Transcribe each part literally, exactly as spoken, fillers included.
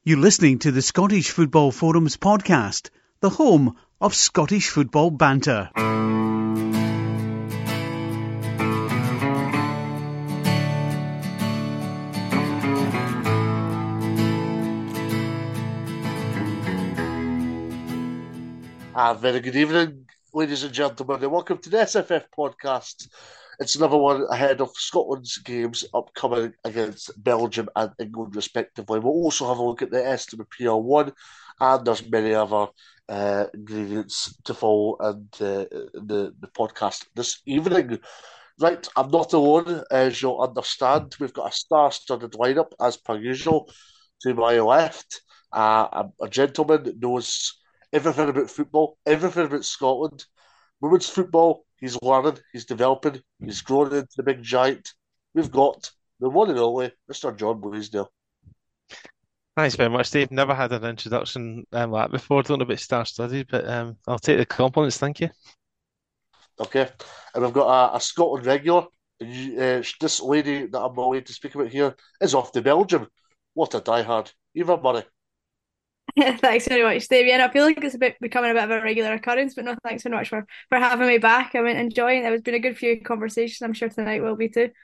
You're listening to the Scottish Football Forums podcast, the home of Scottish football banter. A very good evening, ladies and gentlemen, and welcome to the S F F podcast. It's another one ahead of Scotland's games upcoming against Belgium and England, respectively. We'll also have a look at the Estimer P L one, and there's many other uh, ingredients to follow and uh, the, the podcast this evening. Right, I'm not alone, as you'll understand. We've got a star-studded lineup, as per usual. To my left, uh, a, a gentleman that knows everything about football, everything about Scotland. Women's football, he's learning, he's developing, he's growing into the big giant. We've got the one and only Mister John Blaisdell. Thanks very much, Dave. Never had an introduction um, like that before. Don't know about star studied, but um, I'll take the compliments. Thank you. Okay, and we've got a, a Scotland regular. Uh, this lady that I'm going to speak about here is off to Belgium. What a diehard. Eva Murray. Thanks very much, Dave. Yeah, I feel like it's a bit becoming a bit of a regular occurrence, but no, thanks very much for, for having me back. I'm enjoying it. It's been a good few conversations. I'm sure tonight will be too.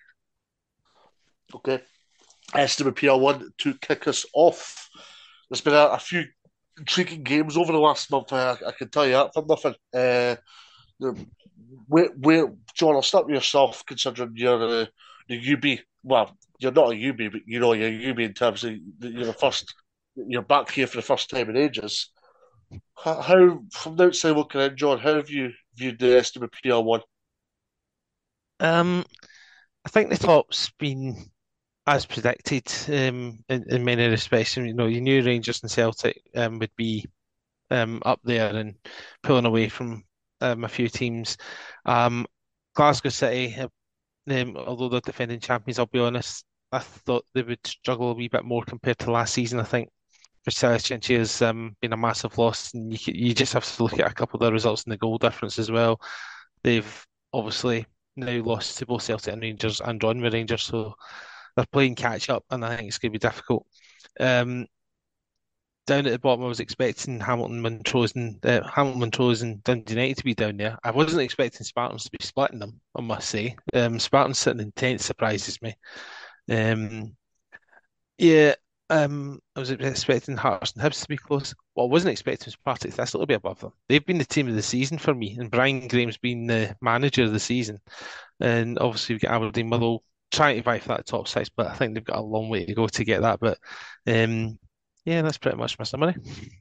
Okay. Estimate P L one to kick us off. There's been a, a few intriguing games over the last month, I, I can tell you that for nothing. Uh, the, where, where, John, I'll start with yourself, considering you're uh, the U B. Well, you're not a U B, but you know, you're a U B in terms of you're the first. You're back here for the first time in ages. How, how from the outside looking in, John, how have you viewed the Estimate P L one? Um, I think the top's been as predicted um, in, in many respects. You know, you knew Rangers and Celtic um, would be um, up there and pulling away from um, a few teams. Um, Glasgow City, um, although they're defending champions, I'll be honest, I thought they would struggle a wee bit more compared to last season. I think Priscilla Chinchilla has um, been a massive loss, and you you just have to look at a couple of the results in the goal difference as well. They've obviously now lost to both Celtic and Rangers and drawn with Rangers, so they're playing catch up, and I think it's going to be difficult. Um, down at the bottom, I was expecting Hamilton, Montrose, and uh, Hamilton, Montrose, and Dundee United to be down there. I wasn't expecting Spartans to be splitting them, I must say. Um, Spartans sitting in tenth surprises me. Um, yeah. Um, I was expecting Hearts and Hibs to be close. What I wasn't expecting was Partick Thistle to be above them. They've been the team of the season for me, and Brian Graham's been the manager of the season. And obviously we've got Aberdeen Motherwell trying to vie for that top six, but I think they've got a long way to go to get that. But um, yeah, that's pretty much my summary.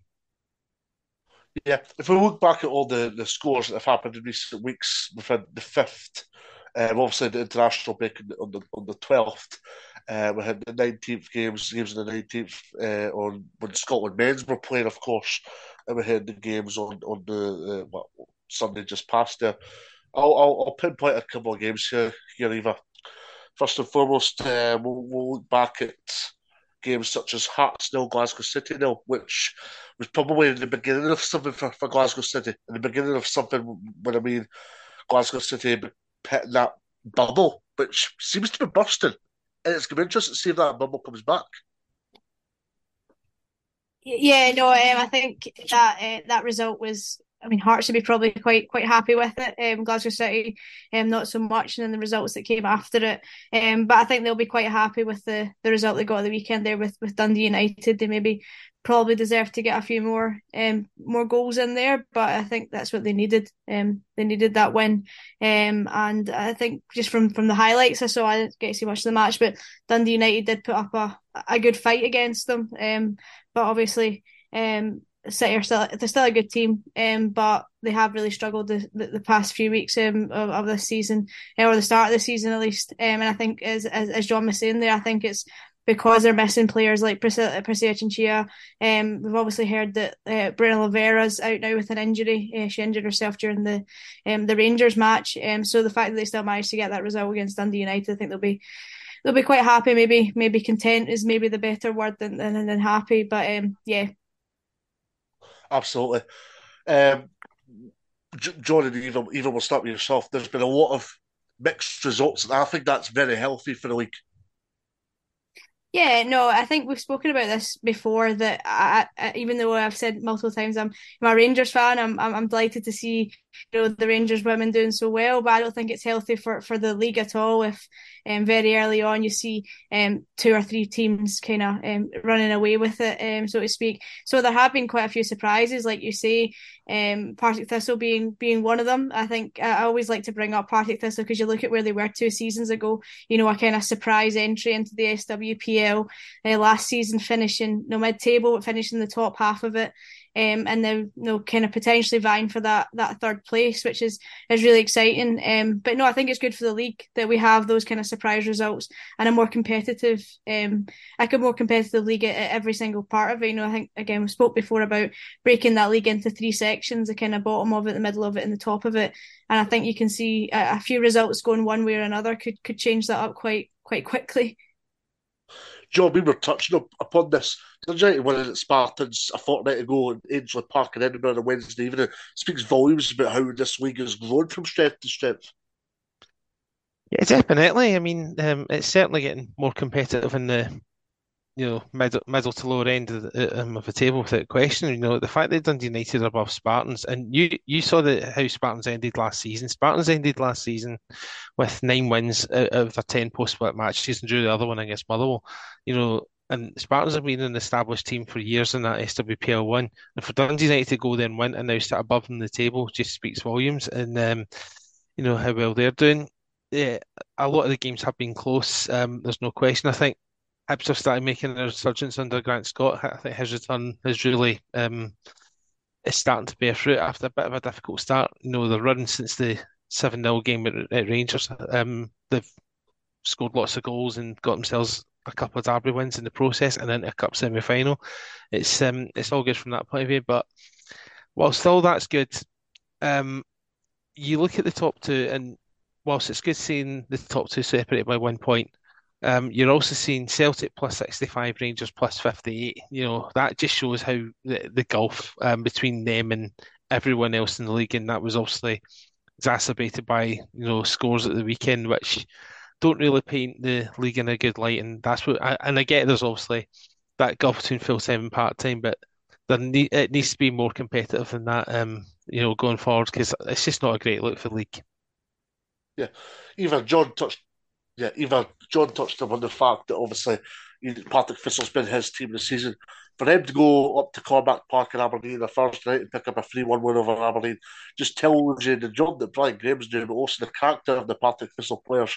Yeah, if we look back at all the, the scores that have happened in recent weeks, we've had the fifth, um, obviously the international break on the on the twelfth. Uh, we had the nineteenth games, games on the nineteenth uh, on when Scotland men's were playing, of course, and we had the games on on the uh, well, Sunday just past there. I'll, I'll I'll pinpoint a couple of games here, here Eva. First and foremost, uh, we'll, we'll look back at games such as Hearts nil, Glasgow City nil, which was probably the beginning of something for, for Glasgow City, and the beginning of something when I mean Glasgow City hitting that bubble, which seems to be bursting. And it's going to be interesting to see if that bubble comes back. Yeah, no, um, I think that uh, that result was. I mean, Hearts should be probably quite quite happy with it. Um, Glasgow City, um, not so much, and then the results that came after it. Um, but I think they'll be quite happy with the, the result they got at the weekend there with, with Dundee United. They maybe probably deserve to get a few more um more goals in there, but I think that's what they needed. Um, they needed that win. Um, and I think just from, from the highlights I saw, I didn't get to see much of the match, but Dundee United did put up a a good fight against them. Um, but obviously, um. City are still they're still a good team, um, but they have really struggled the, the, the past few weeks um, of, of this season, or the start of the season at least. Um, and I think as, as as John was saying there, I think it's because they're missing players like Priscilla, Priscilla Chinchilla. Um, we've obviously heard that uh, Bruna Lovera's out now with an injury. Uh, she injured herself during the um, the Rangers match. Um, so the fact that they still managed to get that result against Dundee United, I think they'll be they'll be quite happy. Maybe maybe content is maybe the better word than than, than happy. But um, yeah. Absolutely. Um, John and Eva, Eva, we'll start with yourself. There's been a lot of mixed results, and I think that's very healthy for the league. Yeah, no, I think we've spoken about this before. That I, I, even though I've said multiple times, I'm, I'm a Rangers fan. I'm, I'm I'm delighted to see, you know, the Rangers women doing so well. But I don't think it's healthy for, for the league at all. If um, very early on you see um two or three teams kind of um running away with it, um so to speak. So there have been quite a few surprises, like you say. Um, Partick Thistle being being one of them. I think I I always like to bring up Partick Thistle because you look at where they were two seasons ago. You know, a kind of surprise entry into the S W P L uh, last season, finishing no mid-table, but finishing the top half of it. Um, and then you know, kind of potentially vying for that that third place, which is is really exciting. Um, but no, I think it's good for the league that we have those kind of surprise results and a more competitive, um, like a more competitive league at, at every single part of it. You know, I think again we spoke before about breaking that league into three sections: the kind of bottom of it, the middle of it, and the top of it. And I think you can see a, a few results going one way or another could could change that up quite quite quickly. John, we were touching up upon this. Dundee United winning at Spartans a fortnight ago in Ainslie Park in Edinburgh on a Wednesday evening speaks volumes about how this league has grown from strength to strength. Yeah, definitely. I mean, um, it's certainly getting more competitive in the you know middle middle to lower end of the, um, of the table without question. You know, the fact that Dundee United are above Spartans, and you you saw the how Spartans ended last season. Spartans ended last season with nine wins out of their ten post-split matches and drew the other one against Motherwell. You know, and Spartans have been an established team for years in that S W P L one, and for Dundee United to go there and win and now sit above them in the table just speaks volumes. And um, you know how well they're doing. Yeah, a lot of the games have been close. Um, there's no question. I think Hibs have started making their resurgence under Grant Scott. I think his return is really um, is starting to bear fruit after a bit of a difficult start. You know, the run since the seven nil game at, at Rangers, um, they've scored lots of goals and got themselves a couple of derby wins in the process and then a cup semi final. It's um, it's all good from that point of view. But while still that's good, um, you look at the top two, and whilst it's good seeing the top two separated by one point, um, you're also seeing Celtic plus sixty-five, Rangers plus fifty-eight. You know, that just shows how the, the gulf um, between them and everyone else in the league, and that was obviously exacerbated by, you know, scores at the weekend, which don't really paint the league in a good light. And that's what, I, and I get there's obviously that gulf between full time and part time, but there need, it needs to be more competitive than that, um, you know, going forward because it's just not a great look for the league. Yeah, even John touched. Yeah, even John touched upon the fact that obviously Partick Thistle's been his team this season. For them to go up to Cormac Park in Aberdeen the first night and pick up a three one win over Aberdeen just tells you the job that Brian Graham's doing, but also the character of the Partick Thistle players.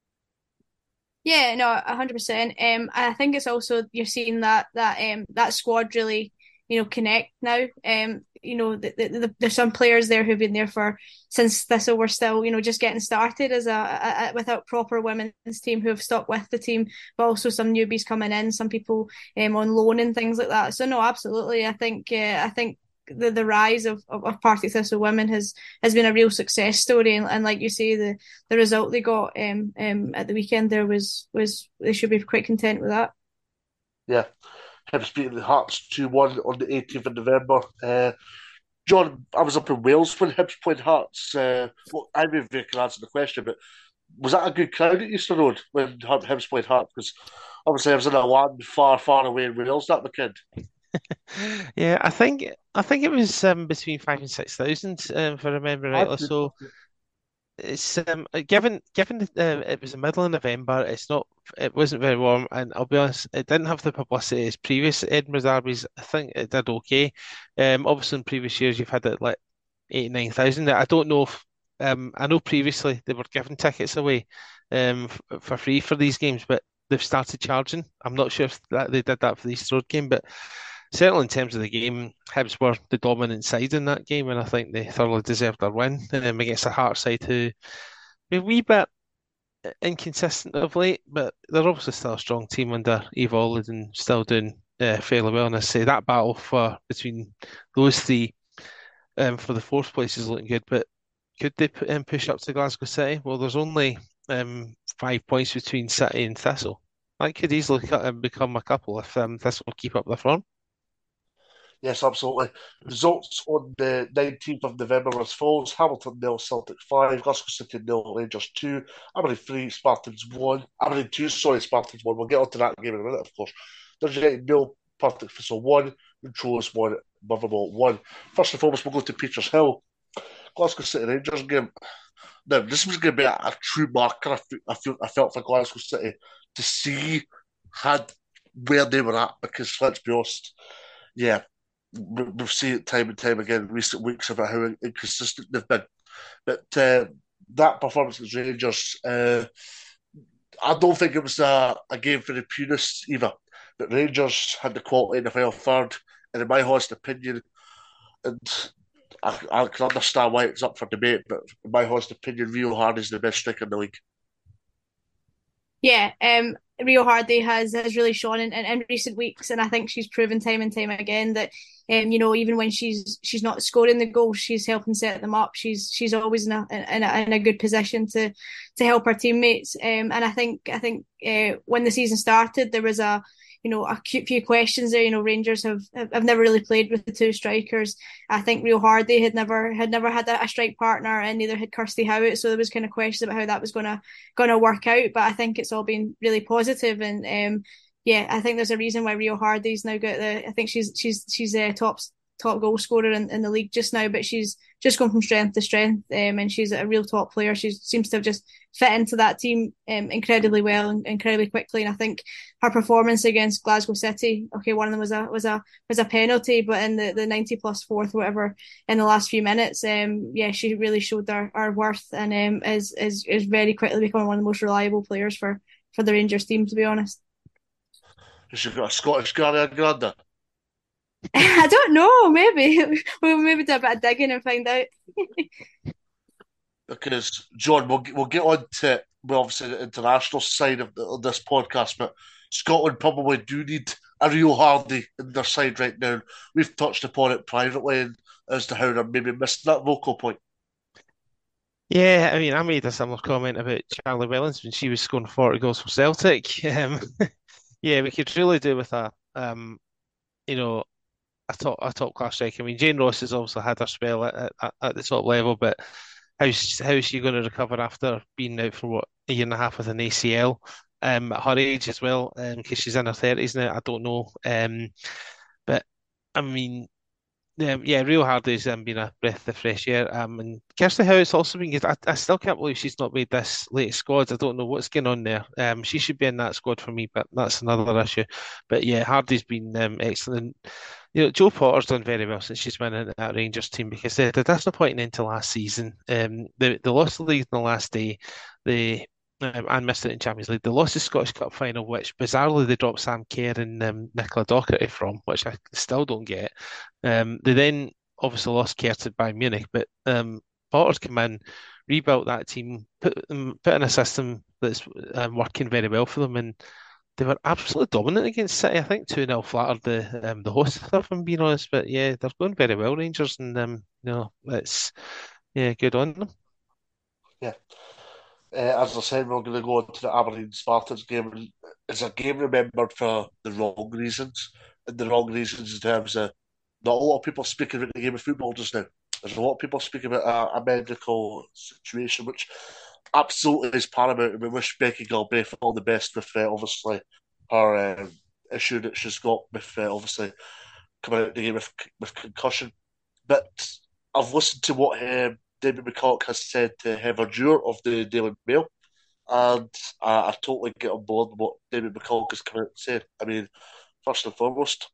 Yeah, no, a hundred percent. Um, I think it's also you're seeing that that um that squad really, you know, connect now. Um, you know, the, the, the, there's some players there who've been there for since Thistle were still, you know, just getting started as a, a, a without proper women's team who have stuck with the team, but also some newbies coming in, some people um on loan and things like that. So no, absolutely. I think uh, I think the the rise of, of, of Partick Thistle women has has been a real success story, and, and like you say, the the result they got um um at the weekend there was was they should be quite content with that. Yeah, Hibs beating the Hearts two one on the eighteenth of November. Uh, John, I was up in Wales when Hibs played Hearts. Uh, well, I mean, if you can answer the question, but was that a good crowd at Easter Road when Hibs played Hearts? Because obviously I was in a land far, far away in Wales that weekend. Yeah, I think I think it was um, between five and six thousand, um, if I remember rightly. That's So it's um, given given that uh, it was the middle of November, it's not it wasn't very warm, and I'll be honest, it didn't have the publicity as previous Edinburgh derbies. I think it did okay. Um, obviously in previous years you've had it like eight nine thousand. I don't know if um, I know previously they were giving tickets away um f for free for these games, but they've started charging. I'm not sure if that they did that for the Easter Road game, but certainly in terms of the game, Hibs were the dominant side in that game, and I think they thoroughly deserved their win um, against a Hearts side who were a wee bit inconsistent of late, but they're obviously still a strong team under Eve Olid and still doing uh, fairly well. And I say that battle for between those three um, for the fourth place is looking good, but could they p- um, push up to Glasgow City? Well, there's only um, five points between City and Thistle. That could easily cut and become a couple if um, Thistle keep up their form. Yes, absolutely. Results on the nineteenth of November were as follows: Hamilton nil, Celtic five, Glasgow City nil, Rangers two, Aberdeen three, Spartans one, Aberdeen two, sorry, Spartans one. We'll get onto that game in a minute, of course. Dundee United nil, Partick Thistle one, Montrose one, Motherwell one. First and foremost, we'll go to Peters Hill. Glasgow City Rangers game. Now, this was going to be a, a true marker. I, feel, I, feel, I felt for Glasgow City to see had where they were at, because let's be honest, yeah, we've seen it time and time again in recent weeks about how inconsistent they've been. But uh, that performance against Rangers, uh, I don't think it was a, a game for the purists either. But Rangers had the quality in the final third, and in my honest opinion, and I, I can understand why it's up for debate, but in my honest opinion, Rio Hardy's the best striker in the league. Yeah, um, Rio Hardy has has really shone in, in, in recent weeks, and I think she's proven time and time again that, um, you know, even when she's she's not scoring the goals, she's helping set them up. She's she's always in a in a, in a good position to to help her teammates. Um, and I think I think uh, when the season started, there was a you know a few questions there. You know, Rangers have have never really played with the two strikers. I think Rio Hardy had never had never had a, a strike partner, and neither had Kirsty Howitt. So there was kind of questions about how that was going to going to work out. But I think it's all been really positive, and um, yeah, I think there's a reason why Rio Hardy's now got the. I think she's she's she's a top top goal scorer in, in the league just now, but she's just gone from strength to strength, um, and she's a real top player. She seems to have just fit into that team um, incredibly well and incredibly quickly. And I think her performance against Glasgow City, okay, one of them was a was a was a penalty, but in the, the ninety plus fourth, whatever, in the last few minutes, um, yeah, she really showed her, her worth, and um, is is is very quickly becoming one of the most reliable players for for the Rangers team, to be honest. She's got a Scottish Ariana Grande. I don't know. Maybe we'll maybe do a bit of digging and find out. Because John, we'll we'll get on to well, obviously the international side of, the, of this podcast, but Scotland probably do need a Rio Hardy in their side right now. We've touched upon it privately as to how they're maybe missing that vocal point. Yeah, I mean, I made a similar comment about Charlie Wellens when she was scoring forty goals for Celtic. Um, yeah, we could really do with a, um, you know, a top a top class striker. I mean, Jane Ross has obviously had her spell at, at, at the top level, but how's how's she going to recover after being out for what a year and a half with an A C L? Um, at her age as well, um, because she's in her thirties now. I don't know. Um, but I mean, um, yeah, Rio Hardy's um, been a breath of fresh air. Um, and Kirsty Howe's also been good. I, I still can't believe she's not made this latest squad. I don't know what's going on there. Um, she should be in that squad for me, but that's another issue. But yeah, Hardy's been um, excellent. You know, Jo Potter's done very well since she's been in that Rangers team, because they, they're disappointing into last season. Um, they, they lost the league on the last day. They um, and missed it in Champions League. They lost the Scottish Cup final, which bizarrely they dropped Sam Kerr and um, Nicola Docherty from, which I still don't get. Um, they then obviously lost Kerr to Bayern Munich, but um, Potter's come in, rebuilt that team, put them put in a system that's um, working very well for them, and they were absolutely dominant against City. I think two nil flattered the um, the hosts, if I'm being honest. But yeah, they're going very well, Rangers, and um, you know, it's yeah, good on them. Yeah. Uh, as I said, we're going to go on to the Aberdeen Spartans game. It's a game remembered for the wrong reasons, and the wrong reasons in terms of not a lot of people speaking about the game of football just now. There's a lot of people speaking about a, a medical situation, which absolutely is paramount. And we wish Becky Galbraith all the best with uh, obviously her um, issue that she's got with uh, obviously coming out of the game with, with concussion. But I've listened to what um, David McCulloch has said to Heather Dewar of the Daily Mail, and I, I totally get on board with what David McCulloch has come out and said. I mean, first and foremost,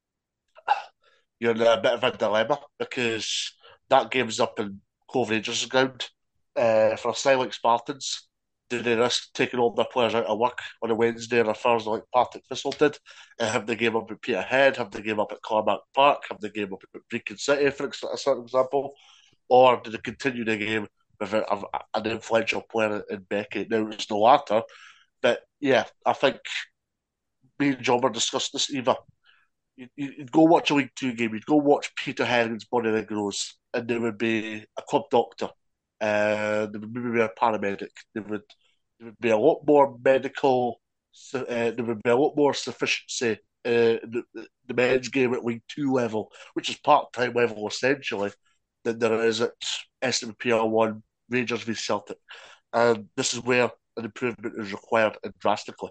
you're in a bit of a dilemma because that game's up in Cove Rangers' ground. Uh, for a side like Spartans, do they risk taking all their players out of work on a Wednesday or a Thursday like Partick Thistle did, and have the game up at Peterhead, have the game up at Cormac Park, have the game up at Brecon City, for a certain example, or do they continue the game with a, a, an influential player in Becky? Now, it's the latter, but yeah, I think me and John were discussing this either. You'd, you'd go watch a League Two game, you'd go watch Peterhead against Bonnyrigg, and there would be a club doctor, uh, there would maybe be a paramedic, there would, there would be a lot more medical, uh, there would be a lot more sufficiency uh, the men's game at League Two level, which is part-time level essentially, than there is at S W P L one, Rangers v Celtic. And this is where an improvement is required, and drastically.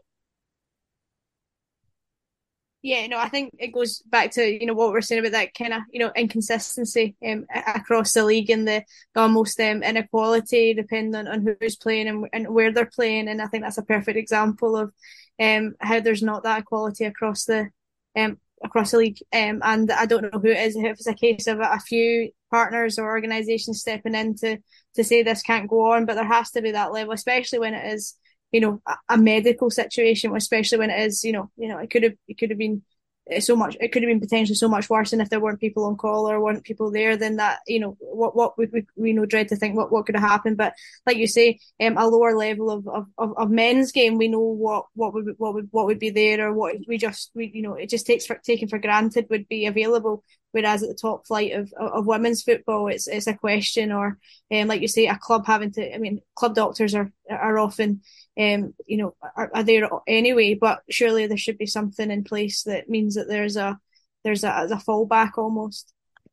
Yeah, no, I think it goes back to, you know, what we're saying about that kind of, you know, inconsistency um, across the league, and the, the almost um, inequality depending on who's playing and, and where they're playing. And I think that's a perfect example of um, how there's not that equality across the um, across the league. Um, and I don't know who it is, if it's a case of a few partners or organisations stepping in to, to say this can't go on, but there has to be that level, especially when it is, you know, a, a medical situation, especially when it is, you know, you know, it could have, it could have been so much, it could have been potentially so much worse. And if there weren't people on call or weren't people there, then that, you know, what, what would we, we know, dread to think what, what could have happened. But like you say, um, a lower level of, of, of, of men's game, we know what, what would, what would, what would be there, or what we just, we, you know, it just takes for taken for granted would be available. Whereas at the top flight of, of women's football, it's, it's a question, or, um, like you say, a club having to, I mean, club doctors are, are often, um, you know, are, are there anyway, but surely there should be something in place that means that there's a, there's a, as a fallback almost.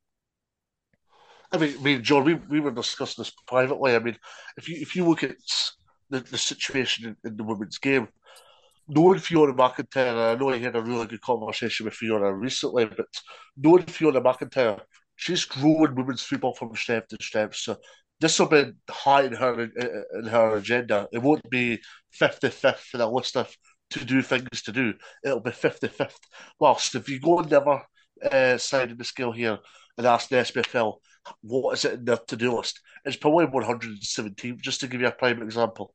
I mean, I mean, John, we, we were discussing this privately. I mean, if you if you look at the, the situation in, in the women's game, knowing Fiona McIntyre, I know I had a really good conversation with Fiona recently, but knowing Fiona McIntyre, she's growing women's football from strength to strength. So this will be high in her in, in her agenda. It won't be fifty-fifth in a list of to-do things to do. It'll be fifty-fifth. Whilst if you go on the other uh, side of the scale here and ask the S P F L, what is it in their to-do list? It's probably one hundred seventeen, just to give you a prime example.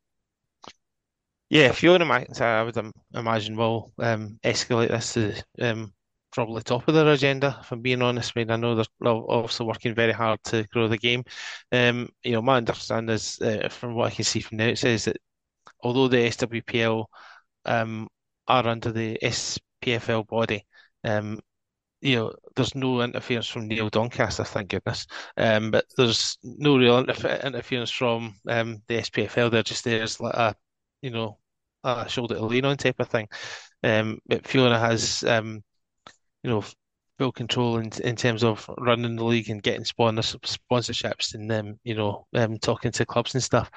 Yeah, Fiona McIntyre, I would um, imagine, will um, escalate this to um, probably top of their agenda, if I'm being honest. I mean, I know they're obviously working very hard to grow the game. Um, you know, my understanding is, uh, from what I can see from the outside, is that although the S W P L um, are under the S P F L body, um, you know, there's no interference from Neil Doncaster, thank goodness. Um, but there's no real interf interference from um, the S P F L. They're just there as like a, you know, a shoulder to lean on type of thing. Um, but Fiona has, um, you know, full control in in terms of running the league and getting sponsors, sponsorships, and um, you know, um, talking to clubs and stuff.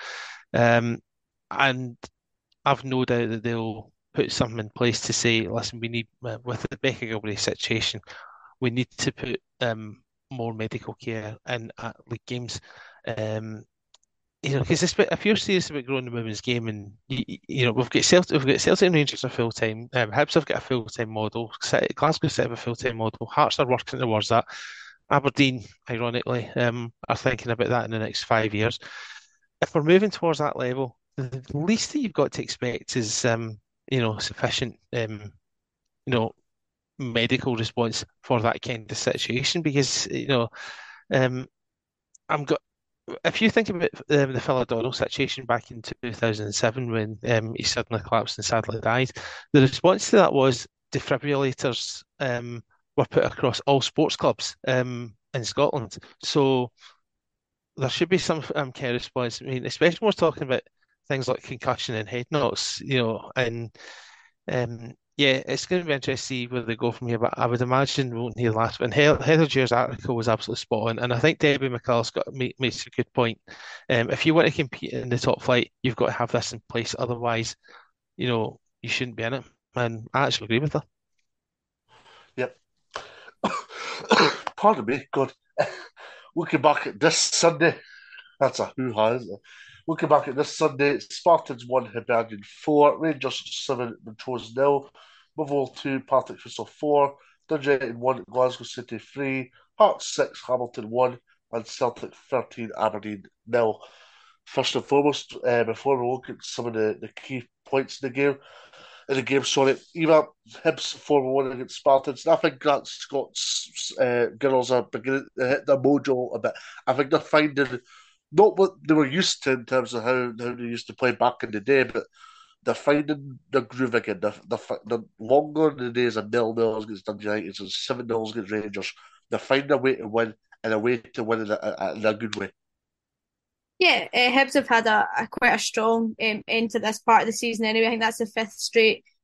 Um, and I've no doubt that they'll put something in place to say, listen, we need, uh, with the Becca Gilbert situation, we need to put um, more medical care in at league games. Um, you know, because if you're serious about growing the women's game, and you, you know, we've got Celtic, we've got Celtic and Rangers are full time. Um, Hibs have got a full time model. Glasgow City have a full time model. Hearts are working towards that. Aberdeen, ironically, um, are thinking about that in the next five years. If we're moving towards that level, the least that you've got to expect is, um, you know, sufficient, um, you know, medical response for that kind of situation. Because, you know, um, I'm got. If you think about um, the Phil O'Donnell situation back in two thousand seven, when um, he suddenly collapsed and sadly died, the response to that was defibrillators um, were put across all sports clubs um, in Scotland. So there should be some um, care response. I mean, especially when we're talking about things like concussion and head knocks, you know, and um, yeah, it's going to be interesting to see where they go from here. But I would imagine we won't hear the last one. Heather Jeer's article was absolutely spot on, and I think Debbie McCullough's got makes a good point. Um, if you want to compete in the top flight, you've got to have this in place. Otherwise, you know, you shouldn't be in it. And I actually agree with her. Yep. Pardon me, God. Looking back at this Sunday, that's a hoo-ha, isn't it? Looking back at this Sunday, Spartans one, Hibernian four, Rangers seven, Montrose nil, Motherwell two, Partick Thistle four, Dundee United one, Glasgow City three, Hearts six, Hamilton one, and Celtic thirteen, Aberdeen nil. First and foremost, uh, before we look at some of the, the key points in the game, in the game, sorry, Eva Hibs four one against Spartans. And I think that Scott's uh, girls are beginning to hit their mojo a bit. I think they're finding not what they were used to in terms of how, how they used to play back in the day, but they're finding their groove again. They're, they're, they're longer in the days of nil-nils against Dundee United and seven-nils against Rangers. They're finding a way to win and a way to win in a, in a good way. Yeah, uh, Hibs have had a, a quite a strong um, end to this part of the season anyway. I think that's the fifth straight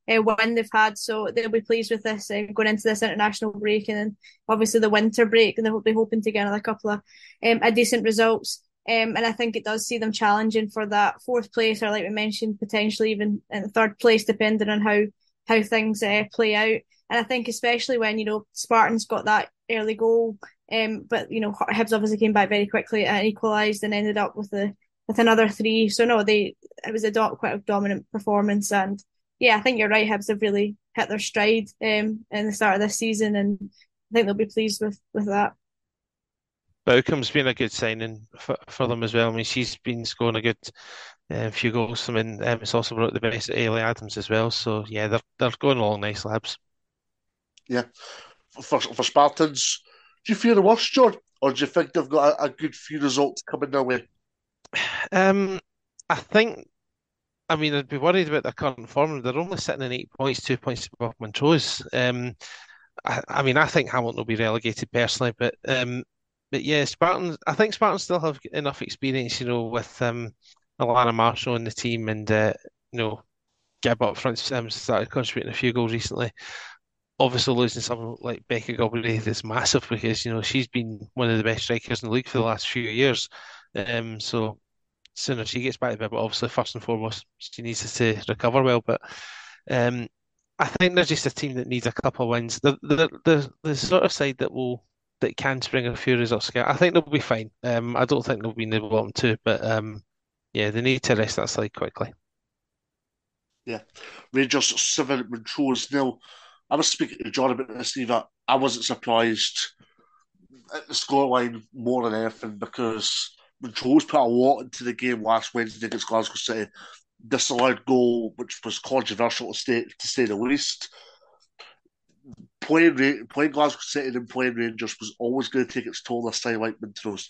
uh, win they've had. So they'll be pleased with this uh, going into this international break, and then obviously the winter break, and they'll be hoping to get another couple of um, a decent results. Um, and I think it does see them challenging for that fourth place, or like we mentioned, potentially even in third place, depending on how how things uh, play out. And I think especially when, you know, Spartans got that early goal, um, but, you know, Hibs obviously came back very quickly and equalised and ended up with a with another three. So no, they it was a do- quite a dominant performance. And yeah, I think you're right. Hibs have really hit their stride um, in the start of this season, and I think they'll be pleased with with that. Bowcom's been a good signing for, for them as well. I mean, she's been scoring a good uh, few goals. I mean, um, it's also brought the best of Ailey Adams as well. So yeah, they're they're going along nicely, Hibs. Yeah. For, for Spartans, do you fear the worst, John? Or do you think they've got a, a good few results coming their way? Um, I think, I mean, I'd be worried about their current form. They're only sitting in eight points, two points above Montrose. Um, I, I mean, I think Hamilton will be relegated personally, but um, but yeah, Spartans. I think Spartans still have enough experience, you know, with um, Alana Marshall in the team, and uh, you know, Gibb up front um, started contributing a few goals recently. Obviously, losing someone like Becca Galbraith is massive because you know she's been one of the best strikers in the league for the last few years. Um, so sooner she gets back to bed, but obviously first and foremost she needs to recover well. But um, I think they're just a team that needs a couple of wins. The the the, the sort of side that will that can spring a few results. I think they'll be fine. Um, I don't think they'll be in the bottom two, but um, yeah, they need to rest that side quickly. Yeah, Rangers seven, Montrose nil. I was speaking to John about this, Eva. I wasn't surprised at the scoreline more than anything because Montrose put a lot into the game last Wednesday against Glasgow City. Disallowed goal, which was controversial to say, to say the least. Playing, playing Glasgow City and playing Rangers was always going to take its toll this time, like Montrose.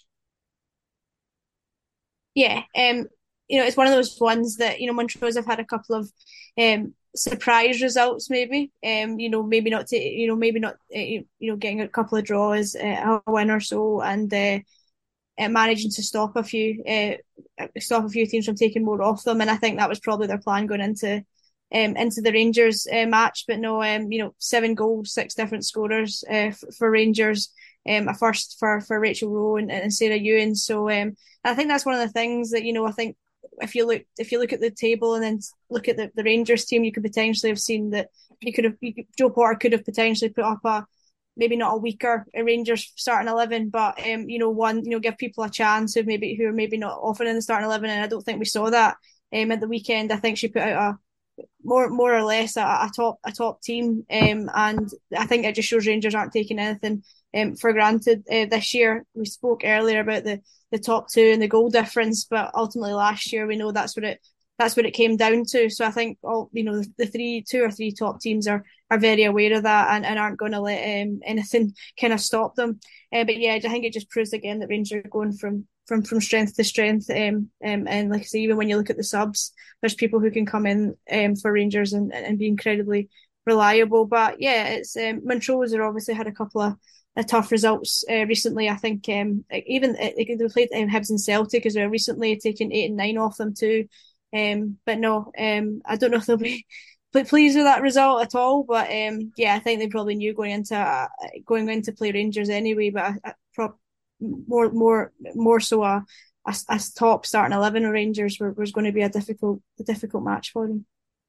Yeah, um, you know, it's one of those ones that, you know, Montrose have had a couple of um surprise results, maybe. Um, you know, maybe not to, you know, maybe not, uh, you know, getting a couple of draws, uh, a win or so, and uh, uh, managing to stop a few, uh, stop a few teams from taking more off them. And I think that was probably their plan going into, um, into the Rangers uh, match. But no, um, you know, seven goals, six different scorers uh, for, for Rangers. Um, a first for for Rachel Rowe and, and Sarah Ewan. So um, I think that's one of the things that, you know, I think if you look if you look at the table and then look at the, the Rangers team, you could potentially have seen that you could have you could, Joe Potter could have potentially put up a maybe not a weaker Rangers starting eleven, but um, you know, one, you know, give people a chance who maybe who are maybe not often in the starting eleven, and I don't think we saw that um at the weekend. I think she put out a more more or less a, a top a top team, um, and I think it just shows Rangers aren't taking anything um, for granted uh, this year. We spoke earlier about the the top two and the goal difference, but ultimately last year we know that's what it that's what it came down to. So I think all you know the, the three two or three top teams are are very aware of that and, and aren't going to let um, anything kind of stop them. Uh, but yeah, I think it just proves again that Rangers are going from from from strength to strength. Um, um, and like I say, even when you look at the subs, there's people who can come in um, for Rangers and, and be incredibly reliable. But yeah, it's um, Montrose have obviously had a couple of uh, tough results uh, recently. I think um, even uh, they played um, Hibs and Celtic as well recently, taking eight and nine off them too. Um, but no, um, I don't know if they'll be pleased with that result at all. But um, yeah, I think they probably knew going into uh, going into play Rangers anyway. But I, I pro- more more more so a, a, a top starting eleven of Rangers were, was going to be a difficult a difficult match for them.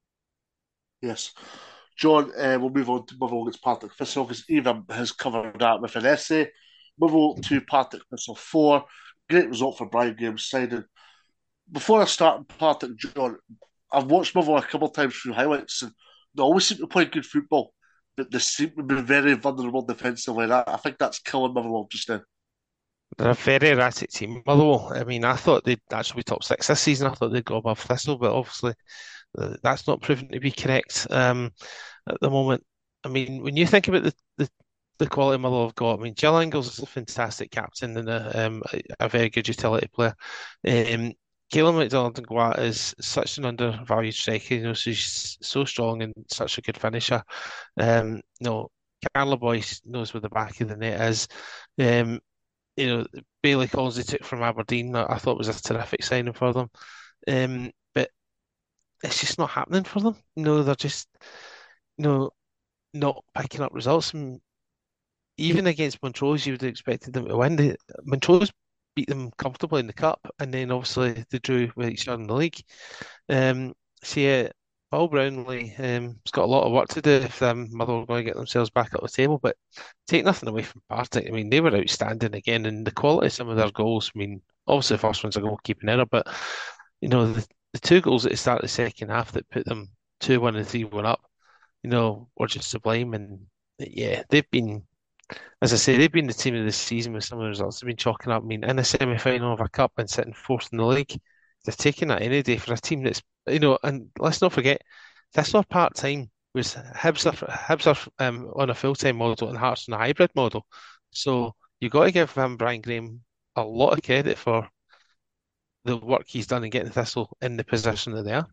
Yes. John, uh, we'll move on to Motherwell against Partick Thistle because Eva has covered that with an essay. Motherwell two, Partick Thistle four. Great result for Brian Graham's side. Before I start in Partick, John, I've watched Motherwell a couple of times through highlights and they always seem to play good football, but they seem to be very vulnerable defensively. I, I think that's killing Motherwell just now. They're a very erratic team, Motherwell. I mean, I thought they'd actually be top six this season. I thought they'd go above Thistle, but obviously uh, that's not proven to be correct um, at the moment. I mean, when you think about the, the, the quality Motherwell have got, I mean, Jill Ingles is a fantastic captain and a, um, a, a very good utility player. Um, Kayla McDonald-Ngwa is such an undervalued striker. You know, she's so strong and such a good finisher. Um, you know, Carla Boyce knows where the back of the net is. Um, you know, Bailey Collins they took from Aberdeen, I thought was a terrific signing for them. Um, but it's just not happening for them. You know, they're just, you know, not picking up results. And even against Montrose, you would have expected them to win. They, Montrose beat them comfortably in the cup, and then obviously they drew with each other in the league. Um, so yeah, Paul Brownlee um, has got a lot of work to do if um, Motherwell are going to get themselves back up the table. But take nothing away from Partick. I mean, they were outstanding again, and the quality of some of their goals. I mean, obviously the first one's a goalkeeping error, but you know the, the two goals at the start of the second half that put them two one and three one up, you know, were just sublime. And yeah, they've been, as I say, they've been the team of the season with some of the results they've been chalking up. I mean, in a semi-final of a cup and sitting fourth in the league, they're taking that any day for a team that's, you know, and let's not forget, this are part-time, was Hibs are, Hibs are um, on a full-time model and Hearts on a hybrid model. So you've got to give um, Brian Graham a lot of credit for the work he's done in getting Thistle in the position that they are.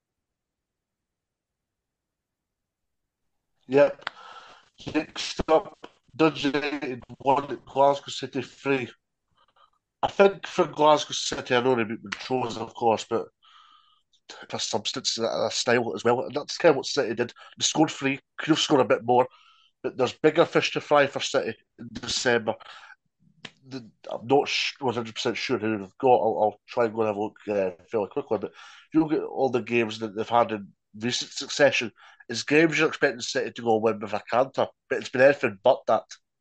Yep. Next up, Dundee United one, Glasgow City three. I think for Glasgow City, I know they beat Montrose, of course, but for substance and a style as well. And that's kind of what City did. They scored three, could have scored a bit more, but there's bigger fish to fry for City in December. The, I'm not one hundred percent sure who they've got. I'll, I'll try and go and have a look uh, fairly quickly. But if you look at all the games that they've had in recent succession, it's games you're expecting City to go and win with a canter, but it's been anything but that.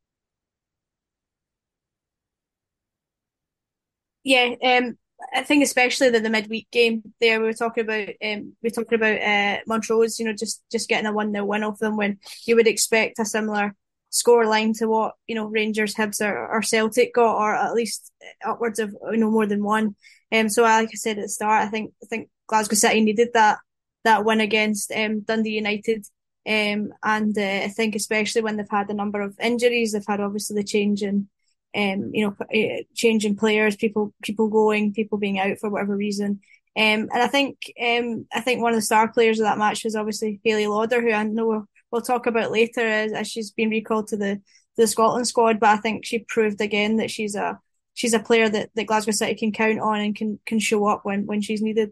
Yeah, um, I think especially the, the midweek game there, we were talking about um, we were talking about uh, Montrose, you know, just just getting a one nil win off them when you would expect a similar score line to what, you know, Rangers, Hibs or, or Celtic got, or at least upwards of, you know, more than one. Um, so like I said at the start, I think I think Glasgow City needed that that win against um, Dundee United. Um, and uh, I think especially when they've had a number of injuries, they've had obviously the change in um, you know, uh, changing players, people people going, people being out for whatever reason. Um, and I think um, I think one of the star players of that match was obviously Hayley Lauder, who I know we'll, we'll talk about later as, as she's been recalled to the the Scotland squad. But I think she proved again that she's a she's a player that, that Glasgow City can count on and can can show up when when she's needed.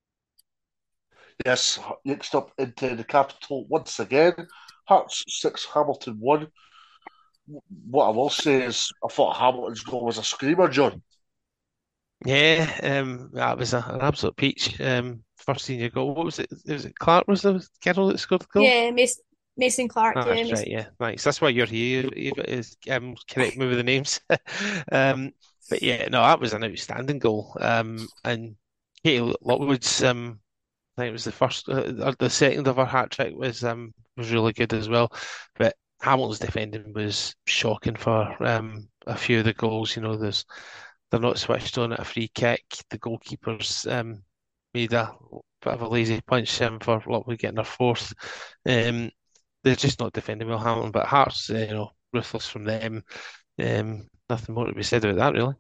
Yes, next up into the capital once again. Hearts six, Hamilton one. What I will say is, I thought Hamilton's goal was a screamer, John. Yeah, um, that was a, an absolute peach. Um, first senior goal. What was it? Was it Clark was the girl that scored the goal? Yeah, Mason, Mason Clark. Ah, Yeah, that's Mason. right. Yeah, thanks. That's why you're here. Eva is um, correct me with the names. um, but yeah, no, that was an outstanding goal. Um, and Katie Lockwood's um, I think it was the first, uh, the second of her hat trick was um was really good as well. But Hamilton's defending was shocking for um a few of the goals. You know, there's they're not switched on at a free kick. The goalkeeper's um made a bit of a lazy punch um, for Lockwood getting their fourth. Um, they're just not defending well, Hamilton. But Hearts, uh, you know, ruthless from them. Um, nothing more to be said about that, really.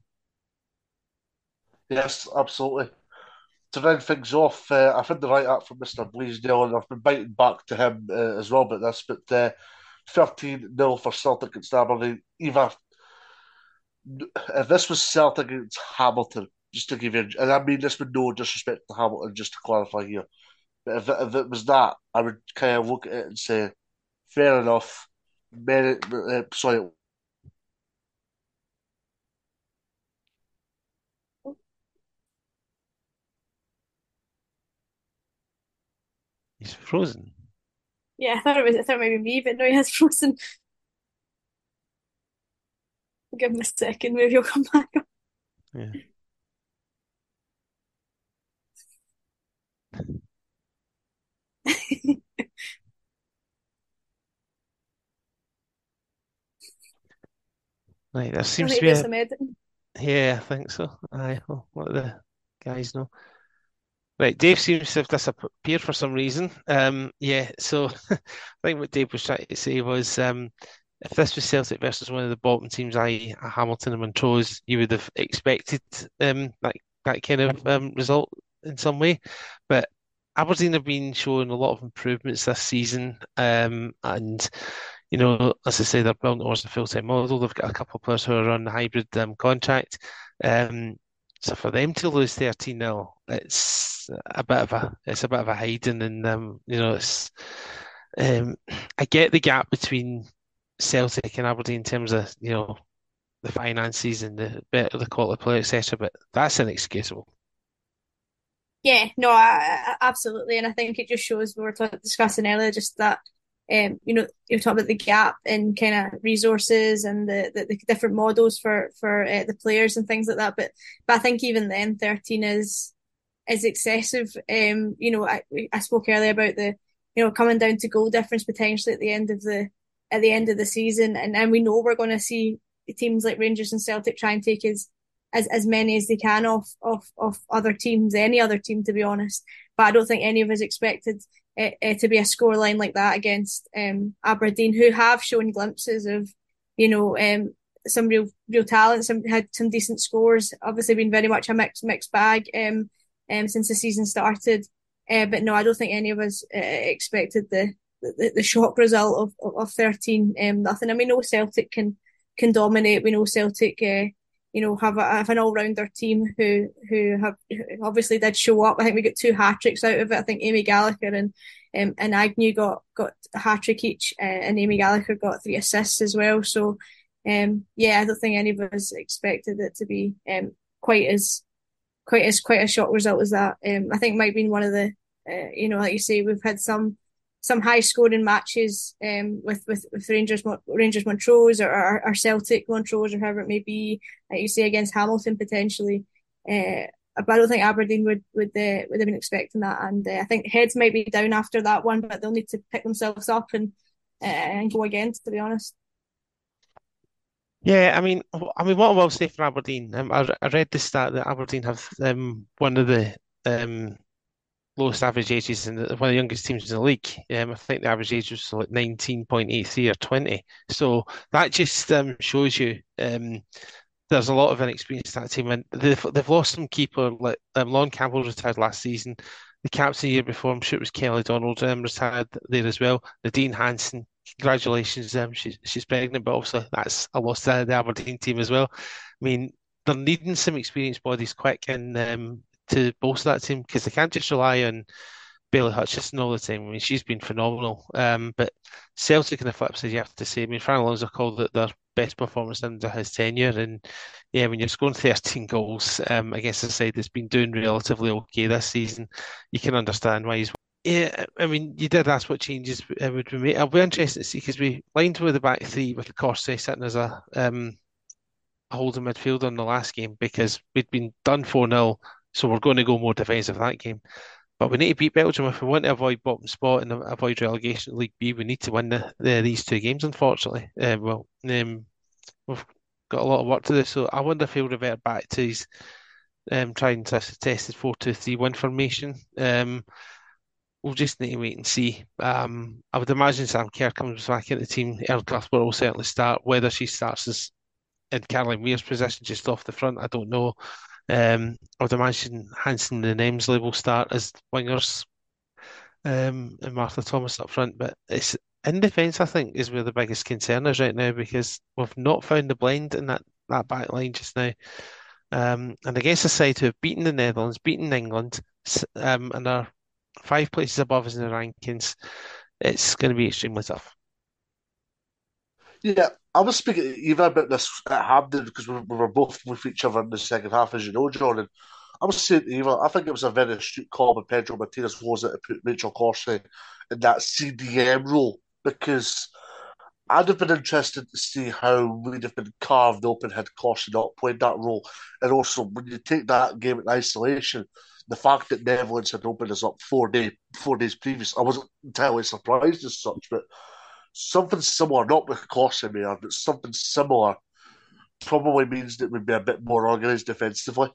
Yes, absolutely. To round things off, uh, I've had the right up from Mister Blaisdell, and I've been biting back to him uh, as well about this. But uh, thirteen nil for Celtic against Aberdeen. Eva, if this was Celtic against Hamilton, just to give you, and I mean this with no disrespect to Hamilton, just to clarify here, but if it, if it was that, I would kind of look at it and say, fair enough. Merit, uh, sorry, He's frozen. Yeah, I thought it was I thought it might be me, but no, he has frozen. Give him a second, maybe he'll come back. Yeah. Right, there I seems think to he be needs a some editing. yeah, I think so. Aye, well, let the guys know. Right, Dave seems to have disappeared for some reason. Um, yeah, so I think what Dave was trying to say was um, if this was Celtic versus one of the bottom teams, that is. Hamilton and Montrose, you would have expected um, that that kind of um, result in some way. But Aberdeen have been showing a lot of improvements this season, um, and you know, as I say, they're building towards a full-time model. They've got a couple of players who are on the hybrid um, contract. Um, So for them to lose thirteen nil, it's a bit of a it's a bit of a hiding, and um, you know, it's um, I get the gap between Celtic and Aberdeen in terms of you know the finances and the better the quality of play, et cetera. But that's inexcusable. Yeah, no, I, I, absolutely, and I think it just shows we were talking, discussing earlier, just that um, you know, you're talking about the gap in kind of resources and the, the, the different models for for uh, the players and things like that. But but I think even then, thirteen is is excessive. Um, you know, I I spoke earlier about the you know coming down to goal difference potentially at the end of the at the end of the season, and and we know we're going to see teams like Rangers and Celtic try and take as as as many as they can off off off other teams, any other team, to be honest. But I don't think any of us expected it, it to be a scoreline like that against um, Aberdeen, who have shown glimpses of, you know, um, some real real talent, some had some decent scores. Obviously, been very much a mixed mixed bag um, um since the season started. Uh, but no, I don't think any of us uh, expected the, the the shock result of of, of thirteen um, nothing. I mean, no Celtic can can dominate. We know Celtic. Uh, you know, have a have an all rounder team who who have who obviously did show up. I think we got two hat tricks out of it. I think Amy Gallagher and um, and Agnew got got a hat trick each, uh, and Amy Gallagher got three assists as well. So, um, yeah, I don't think any of us expected it to be um quite as quite as quite a shock result as that. Um, I think it might have been one of the uh, you know, like you say, we've had some some high scoring matches um, with, with with Rangers Rangers Montrose or, or, or Celtic Montrose or however it may be, like you say, against Hamilton potentially. Uh, but I don't think Aberdeen would would uh, would have been expecting that, and uh, I think heads might be down after that one, but they'll need to pick themselves up and uh, and go again. To be honest. Yeah, I mean, I mean, what I will say for Aberdeen, um, I, I read the stat that Aberdeen have um, one of the um, lowest average ages and one of the youngest teams in the league. Um, I think the average age was like nineteen point eight three or twenty. So that just um, shows you um, there's a lot of inexperience in that team, and they've they've lost some keeper. Like um, Lon Campbell retired last season. The captain the year before, I'm sure it was Kelly Donald, um, retired there as well. Nadine Hansen, congratulations, um, she's she's pregnant, but also that's a loss to the Aberdeen team as well. I mean, they're needing some experienced bodies quick and um, to bolster that team because they can't just rely on Bailey Hutchison all the time. I mean, she's been phenomenal. Um, but Celtic in the flip side, you have to say, I mean, Fran Alonso called it their best performance under his tenure. And yeah, when you're scoring thirteen goals um, against a side that's been doing relatively okay this season, you can understand why he's. Yeah, I mean, you did ask what changes uh, would be made. I'll be interested to see because we lined with the back three with Corset sitting as a um, a holding midfielder in the last game because we'd been done four nil, so we're going to go more defensive that game. But we need to beat Belgium if we want to avoid bottom spot and avoid relegation to League B. We need to win the, the these two games, unfortunately. Uh, well, um, we've got a lot of work to do, so I wonder if he'll revert back to his um, trying to test his four two three one formation. Um, we'll just need to wait and see. Um, I would imagine Sam Kerr comes back into the team. Earl Cuthbert will certainly start. Whether she starts as in Caroline Weir's position just off the front, I don't know. Um, I would imagine Hansen and Emsley will start as wingers, um, and Martha Thomas up front. But it's in defence, I think, is where the biggest concern is right now because we've not found the blend in that, that back line just now. Um, and against a side who have beaten the Netherlands, beaten England, um, and are five places above us in the rankings, it's going to be extremely tough. Yeah, I was speaking to Eva about this at Hampden because we, we were both with each other in the second half, as you know, John. And I was saying to Eva, I think it was a very astute call by Pedro Martinez was it to put Rachel Corsie in that C D M role because I'd have been interested to see how we'd have been carved open had Corsie not played that role. And also, when you take that game in isolation, the fact that Netherlands had opened us up four day four days previous, I wasn't entirely surprised as such, but something similar, not with Corsier, but something similar probably means that we'd be a bit more organised defensively.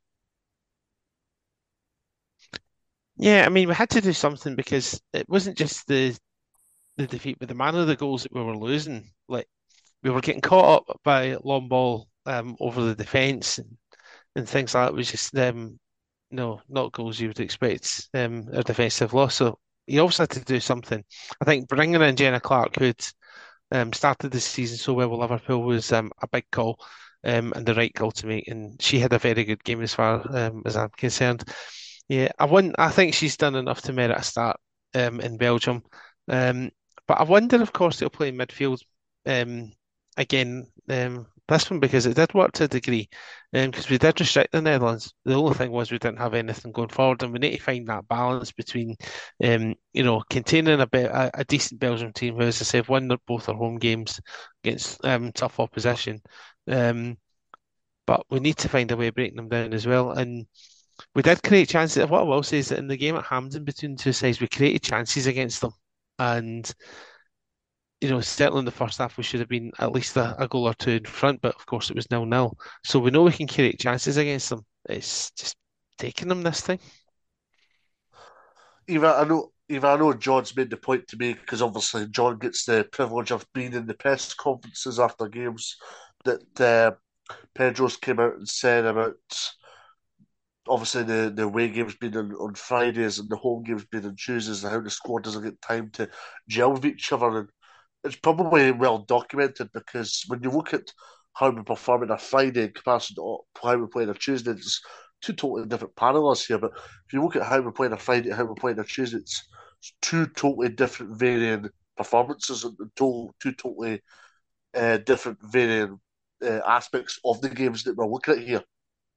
Yeah, I mean, we had to do something because it wasn't just the the defeat, but the manner of the goals that we were losing. Like we were getting caught up by long ball um, over the defence and, and things like that. It was just um, no, not goals you would expect um, a defensive loss. So you also had to do something. I think bringing in Jenna Clark, who'd um, started the season so well with Liverpool, was um, a big call. um, and the right call to make. And she had a very good game as far um, as I'm concerned. Yeah, I wouldn't, I think she's done enough to merit a start um, in Belgium. Um, but I wonder, of course, they'll play midfield um, again um, this one because it did work to a degree. Because we did restrict the Netherlands. The only thing was we didn't have anything going forward, and we need to find that balance between, um, you know, containing a bit a, a decent Belgium team who, as I say, have won their, both their home games against um, tough opposition. Um, but we need to find a way of breaking them down as well. And we did create chances. What I will say is that in the game at Hampden between the two sides, we created chances against them. And, you know, certainly in the first half, we should have been at least a, a goal or two in front, but of course it was nil-nil. So we know we can create chances against them. It's just taking them this time. Eva, I know, Eva, I know John's made the point to me because obviously John gets the privilege of being in the press conferences after games that uh, Pedro's came out and said about obviously the, the away games being on, on Fridays and the home games being on Tuesdays and how the squad doesn't get time to gel with each other. And it's probably well documented because when you look at how we perform on a Friday in comparison to how we play on a Tuesday, it's two totally different parallels here. But if you look at how we play on a Friday and how we play on a Tuesday, it's, it's two totally different varying performances and two, two totally uh, different varying uh, aspects of the games that we're looking at here.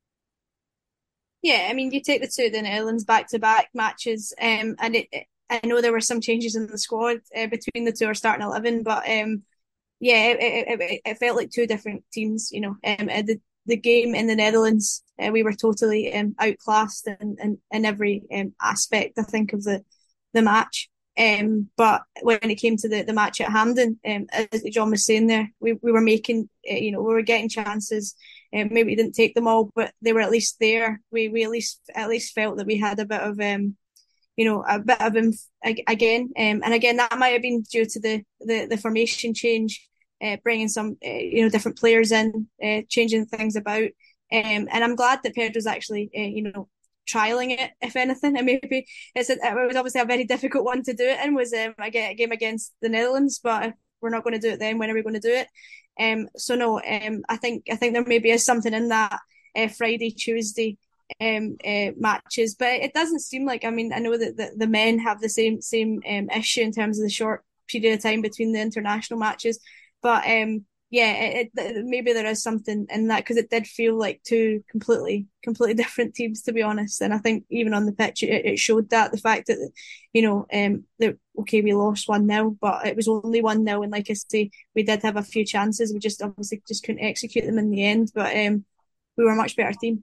Yeah, I mean, you take the two of the Netherlands back-to-back matches, um, and it, it, I know there were some changes in the squad uh, between the two or starting eleven, but um, yeah, it, it, it, it felt like two different teams. You know, um, uh, the the game in the Netherlands, uh, we were totally um, outclassed in, in, in every um, aspect, I think, of the the match. Um, but when it came to the, the match at Hampden, um, as John was saying there, we, we were making, uh, you know, we were getting chances. Um, maybe we didn't take them all, but they were at least there. We we at least at least felt that we had a bit of um, you know, a bit of inf- again, um, and again that might have been due to the the, the formation change, uh, bringing some uh, you know different players in, uh, changing things about, um, and I'm glad that Pedro's actually uh, you know trialing it, if anything. And maybe it's a, it was obviously a very difficult one to do it in was um, a game against the Netherlands, but if we're not going to do it then, when are we going to do it? Um, so no, um, I think I think there maybe is something in that uh, Friday, Tuesday um, uh, matches, but it doesn't seem like. I mean, I know that the, the men have the same same um, issue in terms of the short period of time between the international matches, but um, yeah, it, it, maybe there is something in that because it did feel like two completely completely different teams, to be honest. And I think even on the pitch, it, it showed that the fact that you know um, that okay, we lost one nil, but it was only one nil, and like I say, we did have a few chances. We just obviously just couldn't execute them in the end, but um, we were a much better team.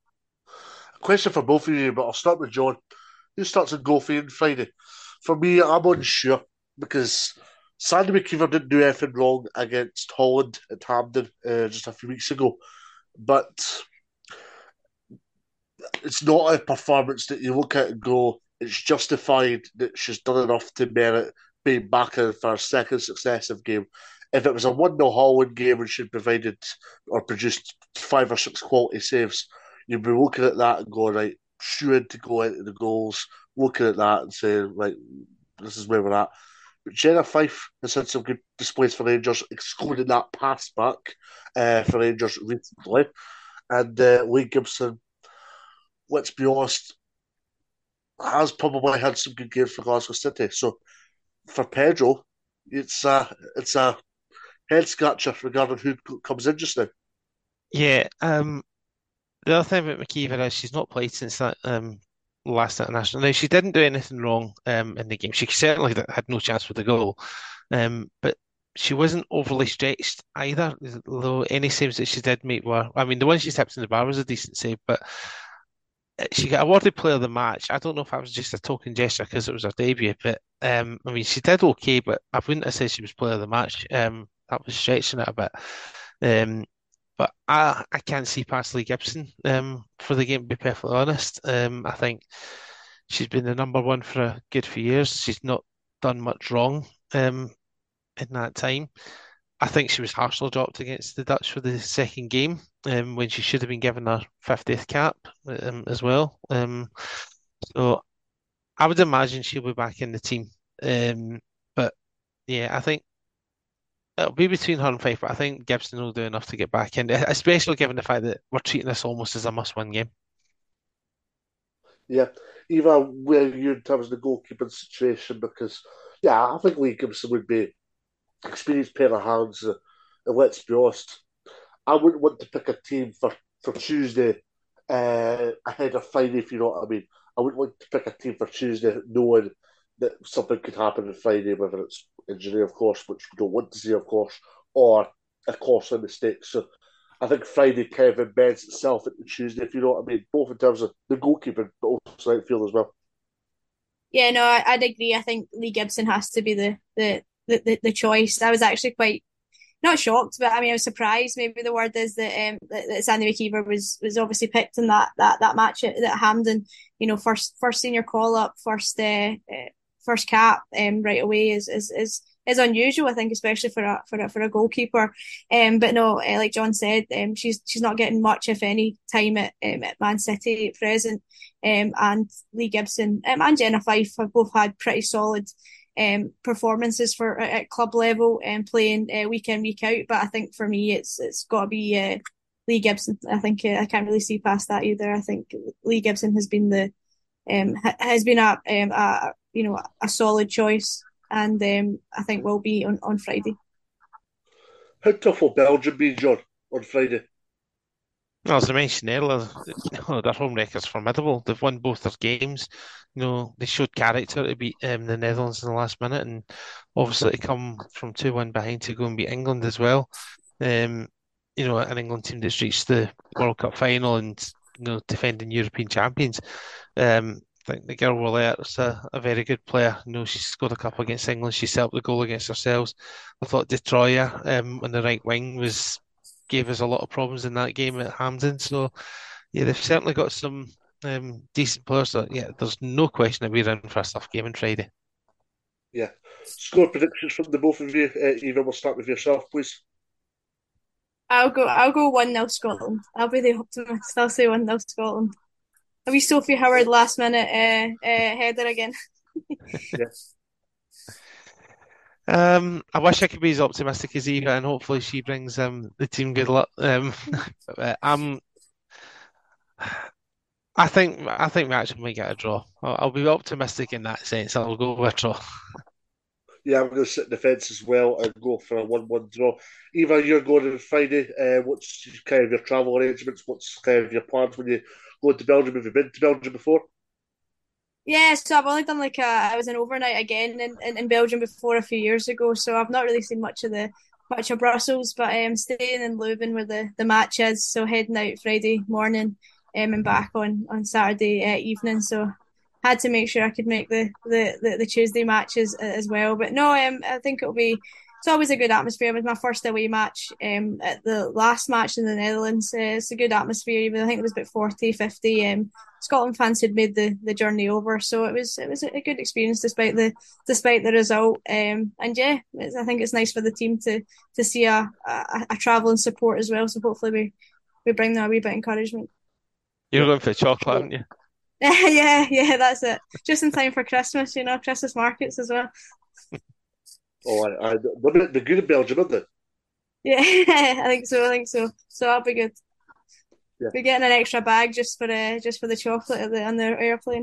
A question for both of you, but I'll start with John. Who starts in goal for you on Friday? For me, I'm unsure because Sandy McKeever didn't do anything wrong against Holland at Hampden uh, just a few weeks ago, but it's not a performance that you look at and go, it's justified that she's done enough to merit being back in for a second successive game. If it was a one nil Holland game and she'd provided or produced five or six quality saves, you'd be looking at that and going, right, sure to go into the goals, looking at that and saying, right, this is where we're at. But Jenna Fife has had some good displays for Rangers, excluding that pass back uh, for Rangers recently. And uh, Lee Gibson, let's be honest, has probably had some good games for Glasgow City. So for Pedro, it's a, it's a head scratcher regarding who comes in just now. Yeah, um, the other thing about McKeever is she's not played since that um, last international. Now, she didn't do anything wrong um, in the game. She certainly had no chance for the goal, um, but she wasn't overly stretched either, though any saves that she did make were, I mean, the one she stepped in the bar was a decent save, but she got awarded player of the match. I don't know if that was just a token gesture because it was her debut, but um, I mean, she did okay, but I wouldn't have said she was player of the match. Um, that was stretching it a bit. Um, but I I can't see past Lee Gibson um, for the game, to be perfectly honest. Um, I think she's been the number one for a good few years. She's not done much wrong um, in that time. I think she was harshly dropped against the Dutch for the second game um, when she should have been given her fiftieth cap um, as well. Um, so I would imagine she'll be back in the team. Um, but yeah, I think It'll be between her and Fife, but I think Gibson will do enough to get back in, especially given the fact that we're treating this almost as a must-win game. Yeah, Eva, where you in terms of the goalkeeping situation? Because yeah, I think Lee Gibson would be experienced pair of hands, uh, and let's be honest, I wouldn't want to pick a team for, for Tuesday uh, ahead of Friday, if you know what I mean. I wouldn't want to pick a team for Tuesday knowing that something could happen on Friday, whether it's injury, of course, which we don't want to see, of course, or a costly mistake. So I think Friday kind of embeds itself into Tuesday, if you know what I mean, both in terms of the goalkeeper, but also outfield as well. Yeah, no, I, I'd agree. I think Lee Gibson has to be the the, the, the, the choice. I was actually quite not shocked, but I mean I was surprised. Maybe the word is that um that, that Sandy McKeever was was obviously picked in that that that match at, at Hampden. You know, first first senior call up, first uh, uh, first cap um right away is is is is unusual. I think, especially for a for a for a goalkeeper. Um, but no, uh, like John said, um, she's she's not getting much, if any, time at um, at Man City at present. Um, and Lee Gibson um, and Jenna Fife have both had pretty solid um, performances for at club level and um, playing uh, week in week out. But I think for me, it's it's got to be uh, Lee Gibson. I think uh, I can't really see past that either. I think Lee Gibson has been the um, has been a, um, a you know a solid choice, and um, I think will be on, on Friday. How tough will Belgium be, John, on Friday? Well, as I mentioned earlier, their home record's formidable. They've won both their games. You know, they showed character to beat um, the Netherlands in the last minute, and obviously to come from two one behind to go and beat England as well. Um, you know, an England team that's reached the World Cup final and, you know, defending European champions. Um, I think the girl Rollette's a, a very good player. You know, she scored a couple against England. She set up the goal against ourselves. I thought Detroya um, on the right wing was gave us a lot of problems in that game at Hampden. So, yeah, they've certainly got some um, decent players. So, yeah, there's no question that we're in for a tough game on Friday. Yeah. Score predictions from the both of you. Uh, Eva, we'll start with yourself, please. I'll go. I'll go one nil Scotland. I'll be the optimist. I'll say one nil Scotland. Are we Sophie Howard last minute uh, uh, header again? Yeah. Um, I wish I could be as optimistic as Eva, and hopefully she brings um, the team good luck. Um, I'm, I think I think we actually might get a draw. I'll, I'll be optimistic in that sense. I'll go with a draw. Yeah, I'm going to sit in the fence as well and go for a one-one draw. Eva, you're going on Friday. Uh, what's kind of your travel arrangements? What's kind of your plans when you go to Belgium? Have you been to Belgium before? Yeah, so I've only done like a, I was an overnight again in, in, in Belgium before a few years ago, so I've not really seen much of the much of Brussels, but I'm um, staying in Leuven where the, the match is, so heading out Friday morning um, and back on, on Saturday uh, evening, so had to make sure I could make the, the, the, the Tuesday matches as well. But no, um, I think it'll be it's always a good atmosphere. It was my first away match um, at the last match in the Netherlands. Uh, it's a good atmosphere. Even I think it was about forty, fifty um, Scotland fans had made the, the journey over, so it was it was a good experience despite the despite the result. Um, and yeah, I think it's nice for the team to to see a, a, a travelling support as well. So hopefully we we bring them a wee bit of encouragement. You're going for chocolate, aren't you? yeah, yeah, that's it. Just in time for Christmas, you know, Christmas markets as well. Oh, I, I, they're, they're good in Belgium, aren't they? Yeah, I think so. I think so. So I'll be good. Yeah. We're getting an extra bag just for uh, just for the chocolate the, on the airplane.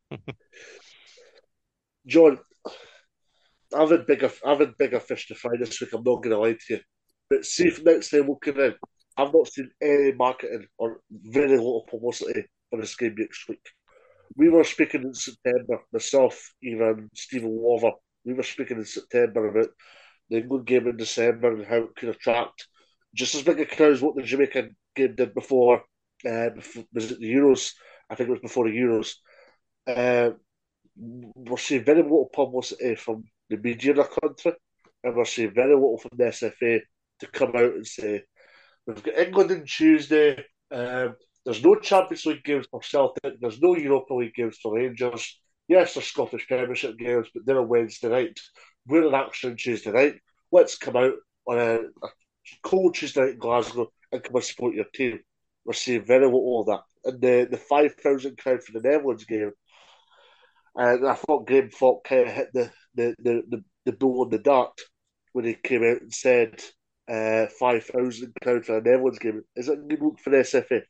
John, I've had bigger, I've had bigger fish to fry this week. I'm not going to lie to you, but see if next time looking in, I've not seen any marketing or very little publicity for this game next week. We were speaking in September, myself, even Stephen Wolver. We were speaking in September about the England game in December and how it could attract just as big a crowd as what the Jamaican game did before. Uh, before was it the Euros? I think it was before the Euros. Uh, we're seeing very little publicity from the media in the country, and we're seeing very little from the S F A to come out and say, we've got England on Tuesday. Um, there's no Champions League games for Celtic. There's no Europa League games for Rangers. Yes, there's Scottish Premiership games, but they're on Wednesday night. We're in action on Tuesday night. Let's come out on a, a cold Tuesday night in Glasgow and come and support your team. We're seeing very little of that. And the, the five thousand crowd for the Netherlands game, and I thought Graham Falk kind of hit the, the, the, the, the bull on the dart. when he came out and said uh, five thousand pounds for a Netherlands game. Is it a good look for the S F A?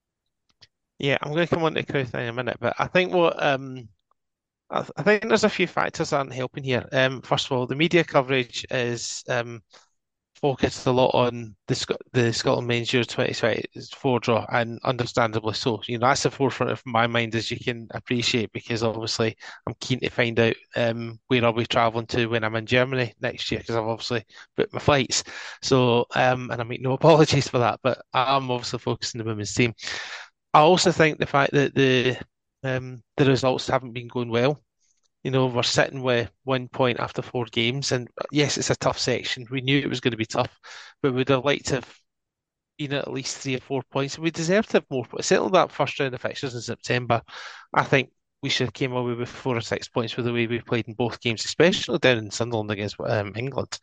Yeah, I'm going to come on to the crowd thing in a minute, but I think what um I, th- I think there's a few factors that aren't helping here. Um, first of all, the media coverage is um focused a lot on the Sc the Scotland men's Euro twenty twenty-four draw, and understandably so. You know, that's the forefront of my mind, as you can appreciate, because obviously I'm keen to find out um, where I'll be travelling to when I'm in Germany next year, because I've obviously booked my flights. So, um, and I make no apologies for that, but I'm obviously focusing on the women's team. I also think the fact that the um, the results haven't been going well. You know, we're sitting with one point after four games, and yes, it's a tough section. We knew it was going to be tough, but we'd have liked to have been at least three or four points. We deserve to have more points. Certainly that first round of fixtures in September, I think we should have came away with four or six points with the way we played in both games, especially down in Sunderland against um, England.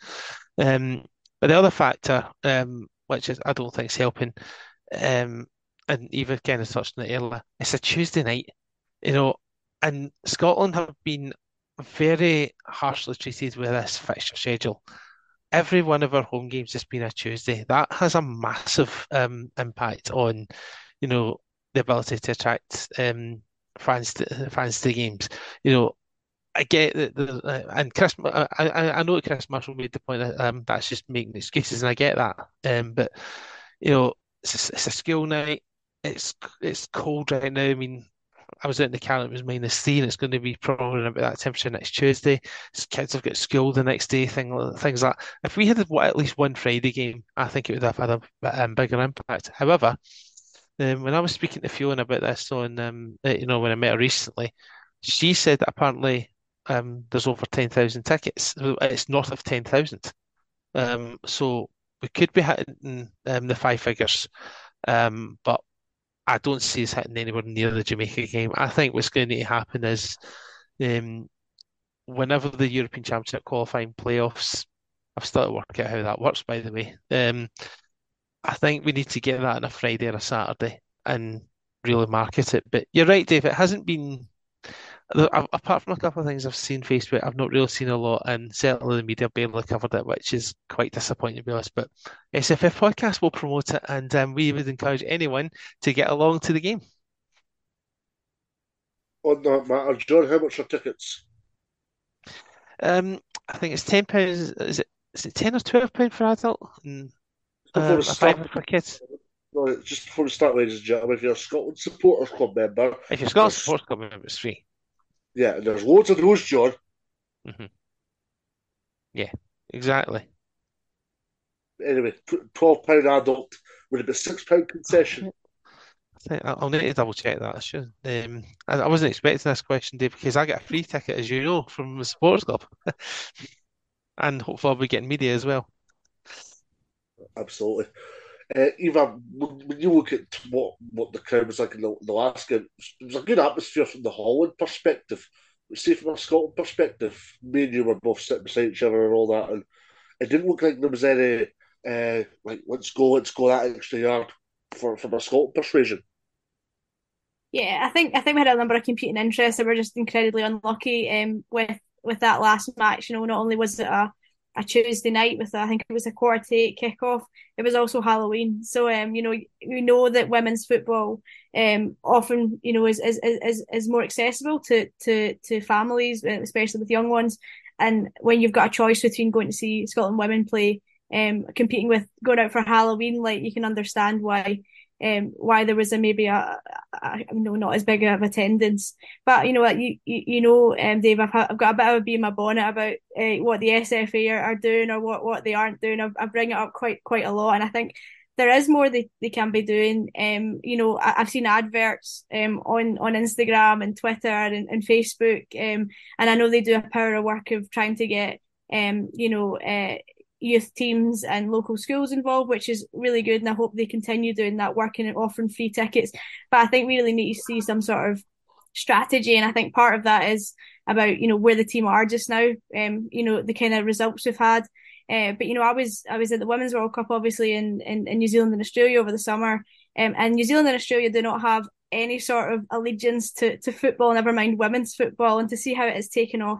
Um, but the other factor, um, which is I don't think is helping, um, and Eva kind of touched on it earlier, it's a Tuesday night, you know, and Scotland have been very harshly treated with this fixture schedule. Every one of our home games has been a Tuesday. That has a massive um, impact on, you know, the ability to attract um, fans to fans to games. You know, I get that, the, uh, and Chris, I, I I know that Chris Marshall made the point that um, that's just making excuses, and I get that. Um, but you know, it's a, it's a school night. It's it's cold right now. I mean, I was out in the car, it was minus three, and it's going to be probably about that temperature next Tuesday. Kids have got school the next day, thing, things like that. If we had at least one Friday game, I think it would have had a, um, bigger impact. However, um, when I was speaking to Fiona about this on, um, uh, you know, when I met her recently, she said that apparently um, there's over ten thousand tickets. It's north of ten thousand. Um, so we could be hitting um, the five figures, um, but I don't see us hitting anywhere near the Jamaica game. I think what's going to happen is um, whenever the European Championship qualifying playoffs, I've still to work out how that works, by the way. Um, I think we need to get that on a Friday or a Saturday and really market it. But you're right, Dave, it hasn't been, apart from a couple of things I've seen Facebook, I've not really seen a lot, and certainly the media barely covered it, which is quite disappointing to be honest. But S F F Podcast will promote it, and um, we would encourage anyone to get along to the game. On that matter, John, how much are tickets? Um, I think it's ten pounds. Is it is it ten or twelve pound for adult, and Before um, we a start, fiver for kids? no, just before we start, ladies and gentlemen, if you're a Scotland Supporters Club member, If you're Scotland there's, Sports Club member, it's free. yeah, there's loads of those, John. hmm Yeah, exactly. Anyway, twelve pound adult, would it be six pound concession? I think I'll I'll need to double check that. I should. Um, I, I wasn't expecting this question, Dave, because I get a free ticket, as you know, from the sports club, and hopefully I'll be getting media as well. Absolutely. Uh, Eva, when when you look at what, what the crowd was like in the, the last game, it was a good atmosphere from the Holland perspective. See, from a Scotland perspective, me and you were both sitting beside each other and all that, and it didn't look like there was any, uh, like, let's go, let's go that extra yard for, from a Scotland persuasion. Yeah, I think I think we had a number of competing interests that were just incredibly unlucky um, with with that last match. You know, not only was it a, a Tuesday night with a, I think it was a quarter to eight kickoff, it was also Halloween. So um, you know, we know that women's football um often, you know, is is is is more accessible to to to families, especially with young ones. And when you've got a choice between going to see Scotland women play, um, competing with going out for Halloween, like you can understand why um, why there was a maybe a, a you know not as big of attendance. But you know what you you, you know, um, Dave, I've, I've got a bit of a bee in my bonnet about uh, what the S F A are, are doing or what, what they aren't doing. I, I bring it up quite quite a lot, and I think there is more they, they can be doing. Um, you know, I, I've seen adverts um on on Instagram and Twitter and, and Facebook, um, and I know they do a power of work of trying to get um you know uh youth teams and local schools involved, which is really good, and I hope they continue doing that work and offering free tickets. But I think we really need to see some sort of strategy, and I think part of that is about, you know, where the team are just now, um, you know, the kind of results we've had. Uh, but you know, I was I was at the Women's World Cup, obviously in, in, in New Zealand and Australia over the summer, um, and New Zealand and Australia do not have any sort of allegiance to, to football, never mind women's football, and to see how it has taken off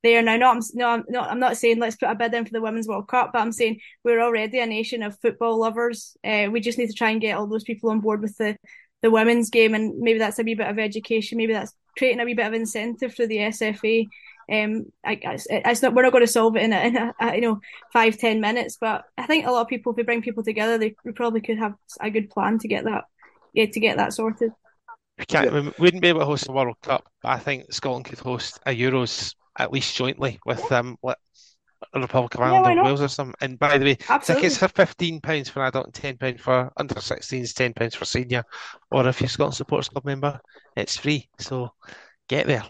there now. Not, no, I'm not. I'm not saying let's put a bid in for the Women's World Cup, but I'm saying we're already a nation of football lovers. Uh, we just need to try and get all those people on board with the the women's game, and maybe that's a wee bit of education. Maybe that's creating a wee bit of incentive for the S F A. Um, I, it's, it's not. We're not going to solve it in a, in a, a you know five ten minutes, but I think a lot of people, if we bring people together, they we probably could have a good plan to get that, yeah, to get that sorted. We can't. Yeah. We wouldn't be able to host a World Cup, but I think Scotland could host a Euros at least jointly with um like the Republic of Yeah, Ireland why or not? Wales or something. And by the way, Absolutely. tickets are fifteen pounds for adult and ten pounds for under sixteens, ten pounds for senior. Or if you're a Scotland Supporters Club member, it's free. So get there.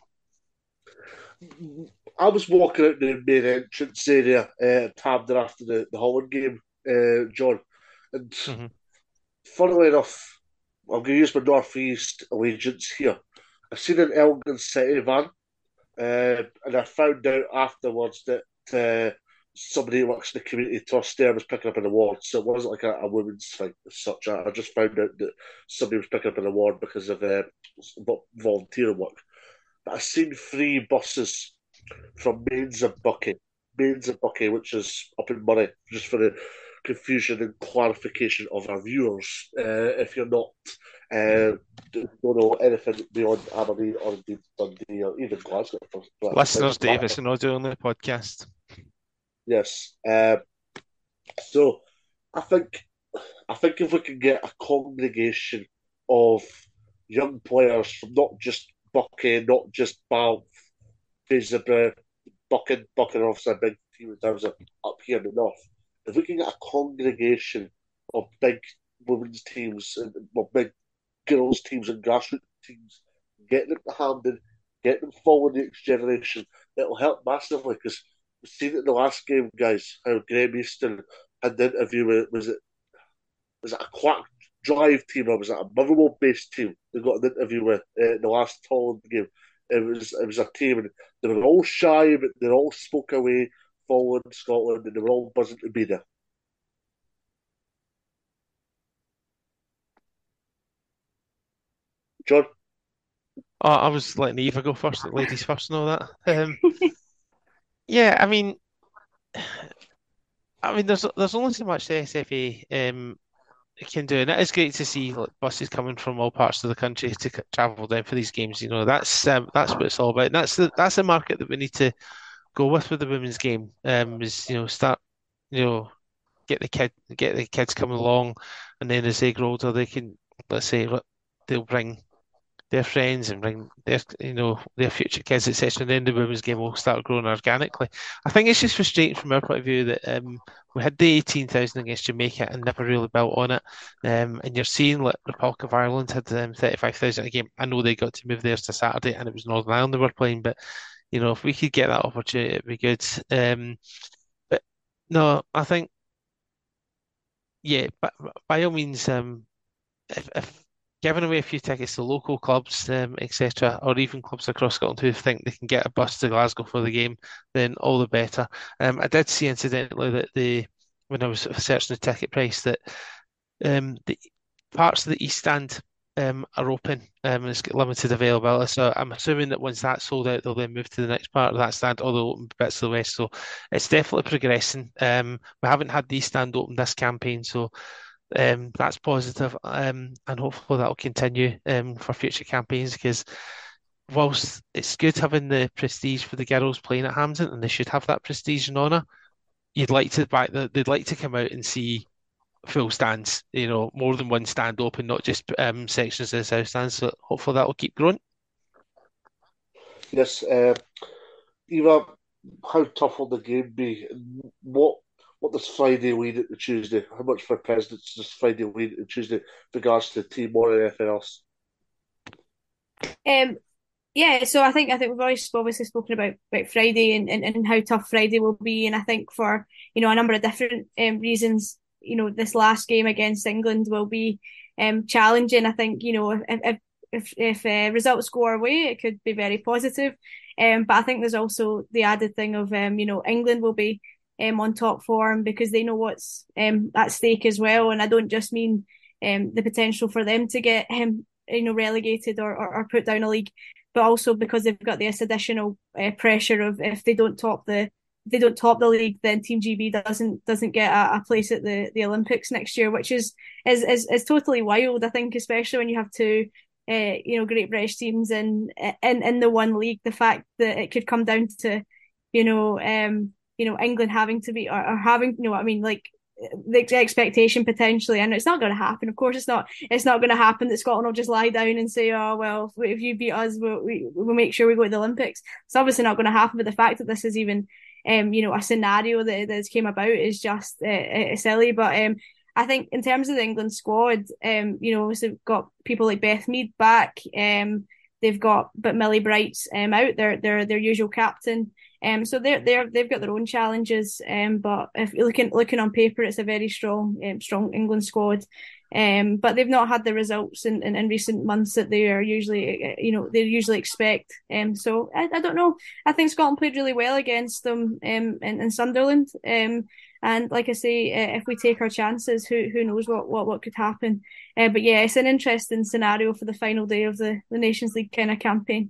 I was walking out the main entrance area uh, at Hampden after the, the Holland game, uh, John, and Mhm. funnily enough, I'm going to use my North East allegiance here. I seen an Elgin City van, uh, and I found out afterwards that uh, somebody who works in the community trust there was picking up an award. So it wasn't like a, a women's thing as such. I, I just found out that somebody was picking up an award because of uh, volunteer work. But I've seen three buses from Mains and Bucky. Mains and Bucky, which is up in Murray, just for the confusion and clarification of our viewers. Uh, if you're not, uh, don't know anything beyond Aberdeen or indeed Dundee or even Glasgow. For, for Listeners, for that Dave, it's an audio only podcast. Yes. Uh, so I think I think if we can get a congregation of young players from not just Bucky, not just Banff, Fraserburgh, Buchan, Buchan obviously a big team in terms of up here in the north. If we can get a congregation of big women's teams and well, big girls teams and grassroots teams, getting them to Hampden, getting them forward the next generation, it'll help massively because we've seen it in the last game, guys, how Graham Easton had the interview with, was it was it a Quack Drive team or was it a Motherwell based team? They got an interview with uh, in the last Holland game. It was it was a team and they were all shy, but they all spoke away forward Scotland and they were all buzzing to be there. John? Oh, I was letting Eva go first, ladies first and all that. Um, yeah, I mean, I mean, there's there's only so much the S F A um, can do, and it is great to see like buses coming from all parts of the country to c- travel down for these games. You know, that's um, that's what it's all about. And that's the that's the market that we need to go with with the women's game. Um, is you know start you know get the kid get the kids coming along, and then as they grow older, they can let's say look, they'll bring their friends and bring their you know their future kids, et cetera. And then the women's game will start growing organically. I think it's just frustrating from our point of view that um, we had the eighteen thousand against Jamaica and never really built on it. Um, and you're seeing like Republic of Ireland had um, thirty-five thousand a game. I know they got to move theirs to Saturday and it was Northern Ireland they were playing, but you know if we could get that opportunity, it'd be good. Um, but no, I think yeah, but by all means, um, if, if giving away a few tickets to local clubs, um, et cetera, or even clubs across Scotland who think they can get a bus to Glasgow for the game, then all the better. Um, I did see incidentally that the when I was searching the ticket price that um, the parts of the East Stand um, are open um, and it's got limited availability. So I'm assuming that once that's sold out, they'll then move to the next part of that stand, or they'll open bits of the west. So it's definitely progressing. Um, we haven't had the East Stand open this campaign, so um, that's positive, um, and hopefully that will continue um, for future campaigns because whilst it's good having the prestige for the girls playing at Hampden, and they should have that prestige and honour, you'd like to back the, they'd like to come out and see full stands, you know, more than one stand open, not just um, sections of the south stands. So hopefully that will keep growing. Yes. Uh, Eva, how tough will the game be? What what does Friday lead into Tuesday? How much for presidents does Friday lead into Tuesday with regards to the team or anything else? Um, yeah, so I think I think we've always obviously spoken about about Friday and, and, and how tough Friday will be, and I think for you know a number of different um, reasons, you know this last game against England will be um challenging. I think you know if if if, if uh, results go our way, it could be very positive. Um, but I think there's also the added thing of um you know England will be um on top form because they know what's um at stake as well, and I don't just mean um the potential for them to get um you know, relegated or, or, or put down a league, but also because they've got this additional uh, pressure of if they don't top the if they don't top the league, then Team G B doesn't doesn't get a, a place at the, the Olympics next year, which is is, is is totally wild. I think, especially when you have two uh, you know, Great British teams in in in the one league, the fact that it could come down to, you know, um, you know, England having to be or, or having, you know what I mean, like the expectation potentially, and it's not going to happen. Of course, it's not. It's not going to happen that Scotland will just lie down and say, "Oh well, if you beat us, we'll, we, we'll make sure we go to the Olympics." It's obviously not going to happen. But the fact that this is even, um, you know, a scenario that that came about is just uh, uh, silly. But um, I think in terms of the England squad, um, you know, obviously we've got people like Beth Mead back. Um, they've got but Millie Bright's um out, their their their usual captain. Um, so they're they're they've got their own challenges. Um, but if you're looking looking on paper, it's a very strong um, strong England squad. Um, but they've not had the results in, in, in recent months that they are usually, you know, they usually expect. Um, so I, I don't know. I think Scotland played really well against them um, in, in Sunderland. Um, and like I say, uh, if we take our chances, who who knows what what, what could happen. Uh, but yeah, it's an interesting scenario for the final day of the, the Nations League kind of campaign.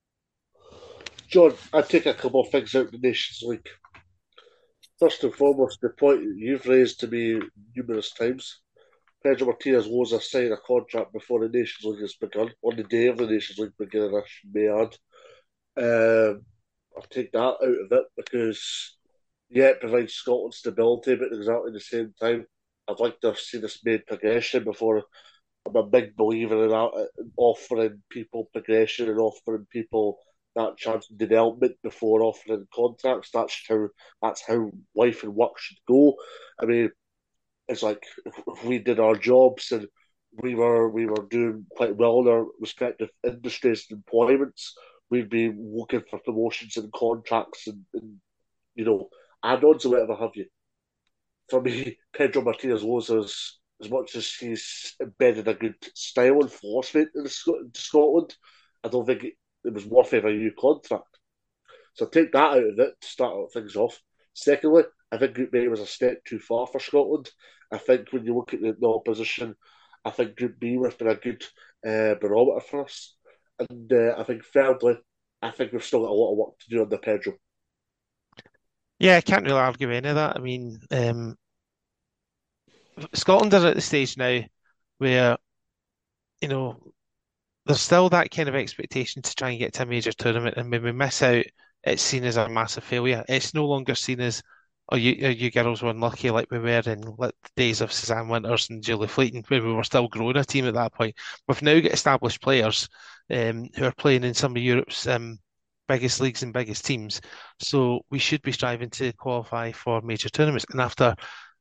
John, I take a couple of things out of the Nations League. First and foremost, the point that you've raised to me numerous times. Pedro Martinez was a sign a contract before the Nations League has begun, on the day of the Nations League beginning, I may add. Um, I'll take that out of it because, yeah, it provides Scotland stability, but at exactly the same time, I'd like to have seen this made progression before. I'm a big believer in that, in offering people progression and offering people that chance of development before offering contracts. That's how that's how life and work should go. I mean, it's like if we did our jobs and we were we were doing quite well in our respective industries and employments, we'd be looking for promotions and contracts and, and you know add-ons or whatever have you. For me, Pedro Martinez was as as much as he's embedded a good style and philosophy into Scotland, I don't think it, it was worth of a new contract. So take that out of it to start things off. Secondly, I think Group B was a step too far for Scotland. I think when you look at the, the opposition, I think Group B would have been a good uh, barometer for us. And uh, I think thirdly, I think we've still got a lot of work to do under Pedro. Yeah, I can't really argue any of that. I mean, um, Scotland are at the stage now where, you know, there's still that kind of expectation to try and get to a major tournament, and when we miss out, it's seen as a massive failure. It's no longer seen as, oh, you, oh, you girls were unlucky like we were in like, the days of Suzanne Winters and Julie Fleeton, where we were still growing a team at that point. We've now got established players um, who are playing in some of Europe's um, biggest leagues and biggest teams. So we should be striving to qualify for major tournaments. And after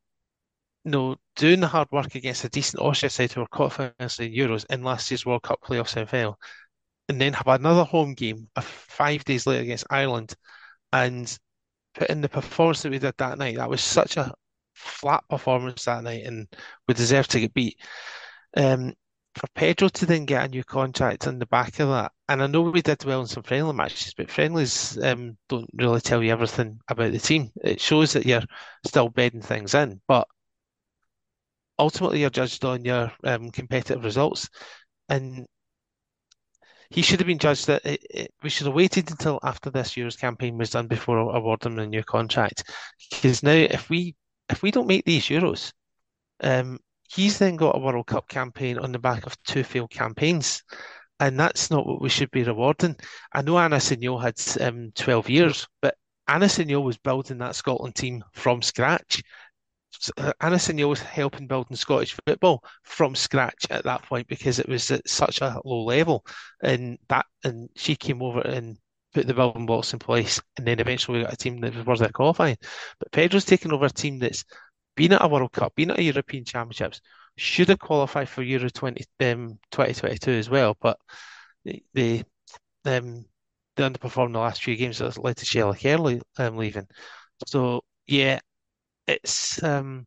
no, doing the hard work against a decent Austria side who were qualifying for the Euros in last year's World Cup playoff semi-final, and then have another home game uh, five days later against Ireland, and put in the performance that we did that night. That was such a flat performance that night, and we deserved to get beat. Um, for Pedro to then get a new contract on the back of that, and I know we did well in some friendly matches, but friendlies um, don't really tell you everything about the team. It shows that you're still bedding things in, but ultimately you're judged on your um, competitive results, and he should have been judged that it, it, we should have waited until after this Euros campaign was done before awarding him a new contract. Because now, if we if we don't make these Euros, um, he's then got a World Cup campaign on the back of two failed campaigns, and that's not what we should be rewarding. I know Anna Signeul had um, twelve years, but Anna Signeul was building that Scotland team from scratch. Anna Signeul was helping building Scottish football from scratch at that point because it was at such a low level, and that and she came over and put the building blocks in place, and then eventually we got a team that was worthy of qualifying. But Pedro's taken over a team that's been at a World Cup, been at a European Championships, should have qualified for Euro twenty, um, twenty twenty-two as well, but they, they um they underperformed the last few games. That led to Shelley Kerley um, leaving. So yeah. It's, um,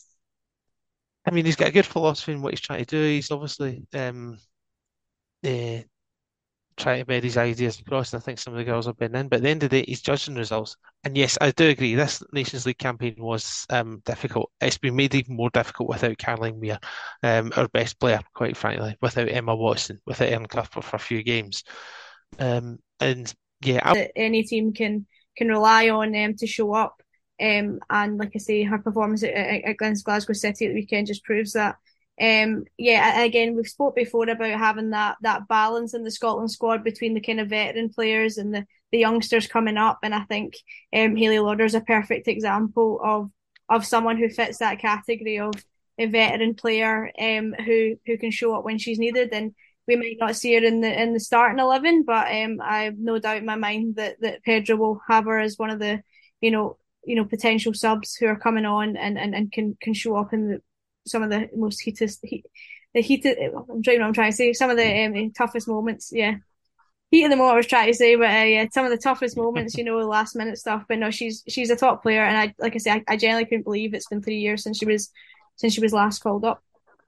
I mean, he's got a good philosophy in what he's trying to do. He's obviously um, uh, try to bed his ideas across, and I think some of the girls have been in. But at the end of the day, he's judging results. And yes, I do agree. This Nations League campaign was um, difficult. It's been made even more difficult without Caroline Weir, um, our best player, quite frankly, without Emma Watson, without Erin Cuthbert for a few games. Um, and yeah, I that any team can can rely on them to show up. Um, and like I say, her performance at, at, against Glasgow City at the weekend just proves that. Um, yeah, again, we've spoke before about having that that balance in the Scotland squad between the kind of veteran players and the, the youngsters coming up. And I think um, Hayley Lauder is a perfect example of of someone who fits that category of a veteran player um, who who can show up when she's needed. And we might not see her in the in the starting eleven, but um, I have no doubt in my mind that that Pedro will have her as one of the, you know, you know, potential subs who are coming on and, and, and can can show up in the some of the most heated, heat, the heated. I'm trying what I'm trying to say. Some of the um, toughest moments, yeah. Heat of the moment I was trying to say, but uh, yeah, some of the toughest moments, you know, last minute stuff. But no, she's she's a top player, and I like I say, I, I genuinely couldn't believe it's been three years since she was since she was last called up.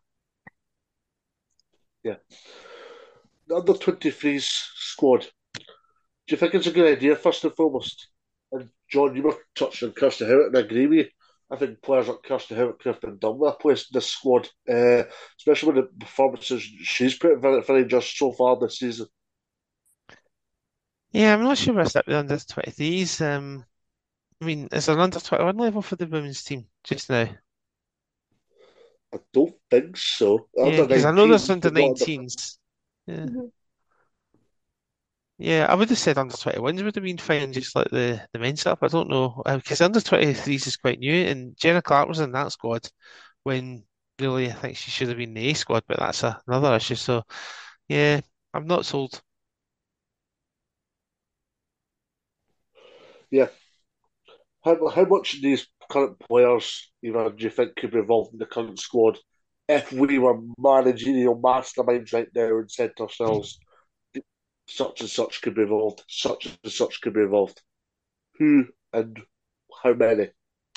Yeah. The under twenty-threes squad. Do you think it's a good idea, first and foremost? And John, you were touching on Kirsty Howard, and I agree with you. I think players like Kirsty Howard could have been done with a place in this squad, uh, especially with the performances she's put very, very just so far this season. yeah, I'm not sure where it's at with the under twenty-threes. Um, I mean, is there an under twenty-one level for the women's team just now? I don't think so. Yeah, Under because I know there's nineteens, under but not under. nineteens. Yeah. Mm-hmm. Yeah, I would have said under twenty-ones would have been fine, just like the, the men's up. I don't know, because under twenty-threes is quite new, and Jenna Clark was in that squad when really I think she should have been the A squad, but that's a, another issue. So, yeah, I'm not sold. Yeah. How, how much of these current players, you know, do you think could be involved in the current squad if we were managerial masterminds right now and said to ourselves, such and such could be involved, such and such could be involved? Who and how many?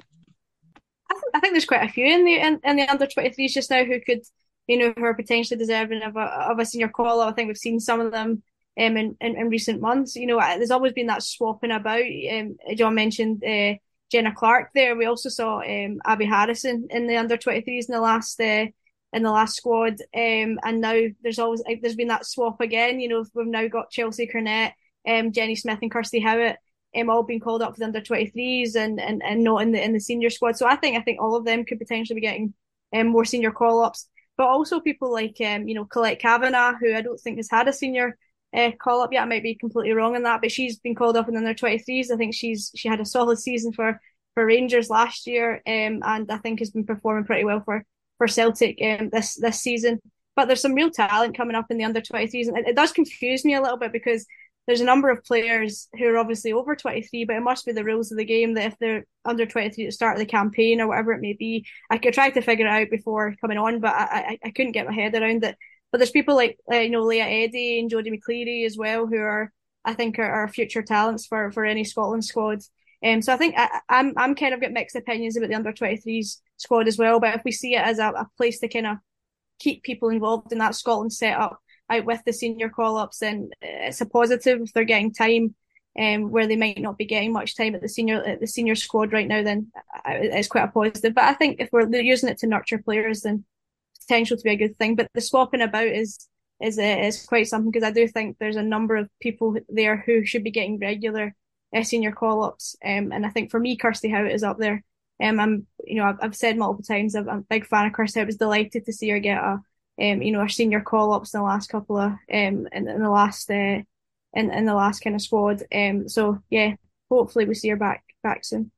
I think I think there's quite a few in the in, in the under twenty-threes just now who could, you know, who are potentially deserving of a of a senior call up. I think we've seen some of them um in, in, in recent months. You know, there's always been that swapping about. Um, John mentioned uh, Jenna Clark there. We also saw um Abby Harrison in the under twenty-threes in the last uh, in the last squad. Um, and now there's always like, there's been that swap again. You know, we've now got Chelsea Cornett, um, Jenny Smith, and Kirsty Howard um, all being called up for the under twenty-threes and, and, and not in the in the senior squad. So I think I think all of them could potentially be getting um, more senior call ups. But also people like um, you know, Colette Kavanagh, who I don't think has had a senior uh, call up yet. I might be completely wrong on that, but she's been called up in the under twenty-threes. I think she's she had a solid season for for Rangers last year, um, and I think has been performing pretty well for for Celtic um, this this season. But there's some real talent coming up in the under twenty-threes, and it, it does confuse me a little bit because there's a number of players who are obviously over twenty-three, but it must be the rules of the game that if they're under twenty-three at the start of the campaign or whatever it may be, I could try to figure it out before coming on, but I, I, I couldn't get my head around it. But there's people like uh, you know, Leah Eddy and Jodie McCleary as well, who are I think are, are future talents for for any Scotland squad. Um, so I think I, I'm I'm kind of got mixed opinions about the under twenty-threes squad as well. But if we see it as a, a place to kind of keep people involved in that Scotland setup out with the senior call-ups, and it's a positive if they're getting time um, where they might not be getting much time at the senior at the senior squad right now, then it's quite a positive. But I think if we're using it to nurture players, then potential to be a good thing. But the swapping about is is uh, is quite something, because I do think there's a number of people there who should be getting regular uh, senior call-ups, um, and I think for me, Kirsty Howard is up there. Um, I'm, you know, I've, I've said multiple times, I'm, I'm a big fan of Kirsty. I was delighted to see her get a um, you know, our senior call ups in the last couple of um in, in the last uh in, in the last kind of squad. Um so yeah, hopefully we see her back back soon.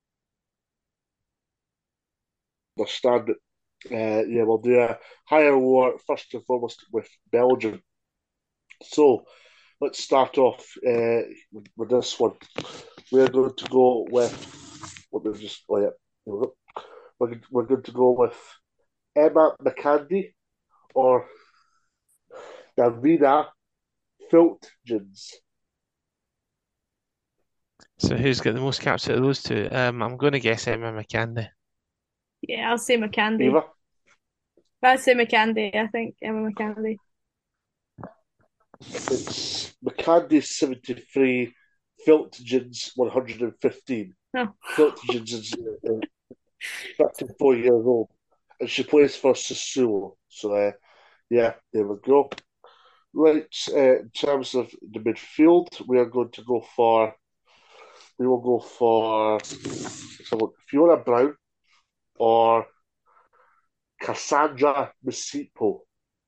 Understand it. Uh, yeah, we'll do a higher war first and foremost with Belgium. So let's start off uh, with, with this one. We're going to go with what we've just oh yeah, we're, we're going to go with Emma McCandy or Davina Filtgens. So who's got the most caps out of those two? Um, I'm going to guess Emma McCandy. Yeah, I'll say McCandy. Eva? I'll say McCandy, I think. Emma McCandy. It's McCandy seventy-three, Filtgens one hundred fifteen. No. Filtgens is uh, thirty-four years old, and she plays for Sassuolo. So, uh, yeah, there we go. Right, uh, in terms of the midfield, we are going to go for, we will go for someone, Fiona Brown or Cassandra Masipo.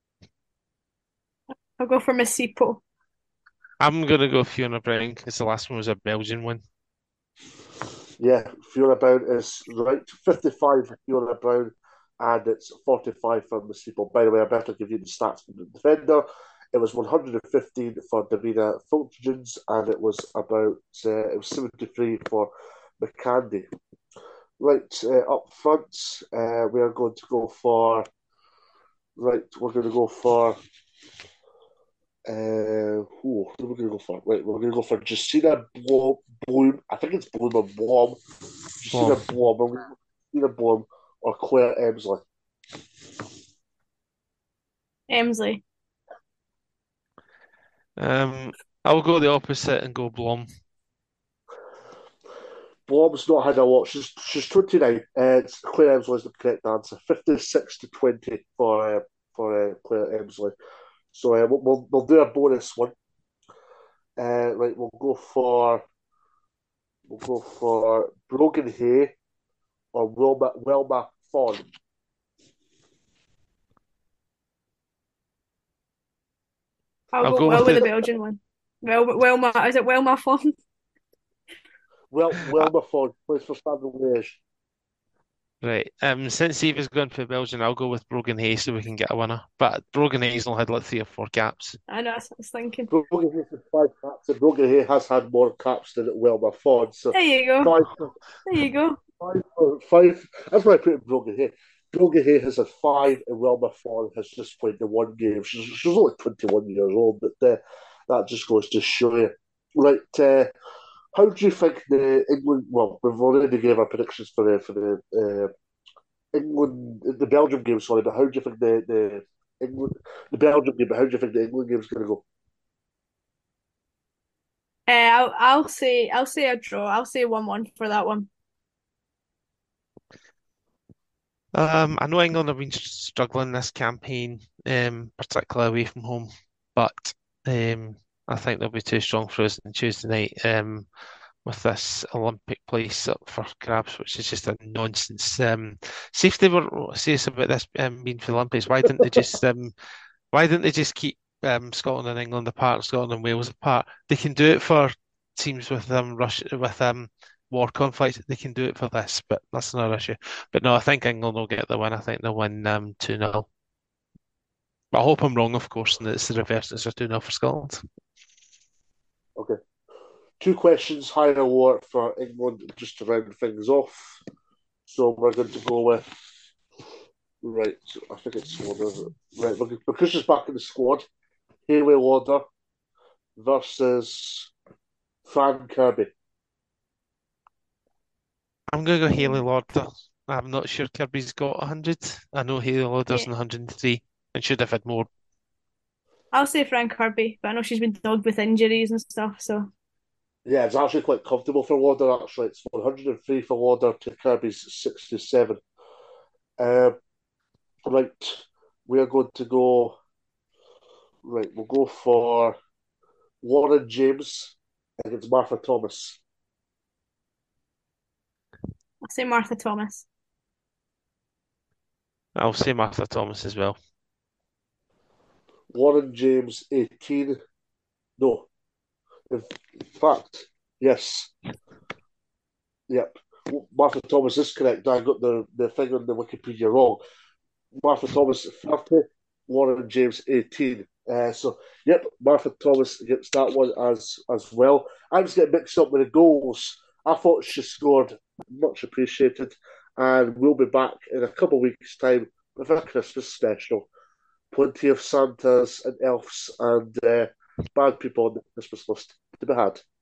I'll go for Masipo. I'm gonna go Fiona Brown because the last one was a Belgian one. Yeah, Fiona Brown is right. fifty-five for Fiona Brown, and it's forty-five for Masipo. By the way, I better give you the stats for the defender. It was one hundred fifteen for Davina Fulgens, and it was about uh, it was seventy-three for McCandy. Right, uh, up front, uh, we are going to go for. Right, we're going to go for. Uh, who, who are we going to go for? Right, we're going to go for Justina Blom, Bloom. I think it's Bloom or Blom. Justina Blom. Blom, or Justina Blom, or Claire Emsley. Emsley. Um, I'll go the opposite and go Blom. Blom's not had a lot. She's she's twenty-nine. Uh, Claire Emsley is the correct answer. fifty-six to twenty for uh, for uh, Claire Emsley. So uh, we'll, we'll do a bonus one. Uh, right, we'll go for we'll go for Brogan Hay or Wilma Wilma Fawn. I'll, I'll go, go well with with the- the Belgian one. Well, Wilma, is it Wilma Fawn? Well, Wilma Fawn plays for Standard Liège. Right. Um, since Eva's gone for Belgian, I'll go with Brogan Hay so we can get a winner. But Brogan Hay's only had like three or four caps. I know, that's what I was thinking. Brogan Hay has five caps, and Brogan Hay has had more caps than Wilma Fawn. So There you go. five, There you go. five, five. That's why I put in Brogan Hay. Brogan Hay has had five, and Wilma Fawn has just played the one game. She's, she's only twenty-one years old, but uh, that just goes to show you. Right, uh, how do you think the England? Well, we've already gave our predictions for the for the uh, England, the Belgium game. Sorry, but how do you think the the England, the Belgium game? But how do you think the England game is going to go? Uh, I'll, I'll say I'll say a draw. I'll say one one for that one. Um, I know England have been struggling this campaign, um, particularly away from home, but um, I think they'll be too strong for us on Tuesday night. Um, with this Olympic place up for grabs, which is just a nonsense. Um, see if they were serious about this um, being for the Olympics. Why didn't they just um, why didn't they just keep um, Scotland and England apart, Scotland and Wales apart? They can do it for teams with um Russia with um war conflict. They can do it for this, but that's another issue. But no, I think England will get the win. I think they'll win um two nil. But I hope I'm wrong, of course, and it's the reverse. It's a two nil for Scotland. Okay. Two questions, higher or lower for England, just to round things off. So we're going to go with, right, I think it's one of it. Right, because she's back in the squad, Hayley Lauder versus Fran Kirby. I'm going to go Hayley Lauder. I'm not sure Kirby's got one hundred. I know Hayley Lauder's Yeah. on one hundred three and should have had more. I'll say Fran Kirby, but I know she's been dogged with injuries and stuff, so Yeah, it's actually quite comfortable for Lauder, actually. It's one hundred three for Lauder to Kirby's sixty-seven. Um, right, we are going to go, right, we'll go for Lauren James against Martha Thomas. I'll say Martha Thomas. I'll say Martha Thomas as well. Lauren James, eighteen. No. In fact, yes. Yep. Martha Thomas is correct. I got the, the thing on the Wikipedia wrong. Martha Thomas, thirty. Lauren James, eighteen. Uh, so, yep, Martha Thomas gets that one as as well. I was getting mixed up with the goals. I thought she scored, much appreciated. And we'll be back in a couple of weeks' time with a Christmas special. Plenty of Santas and elves and uh, bad people on the Christmas list to be had.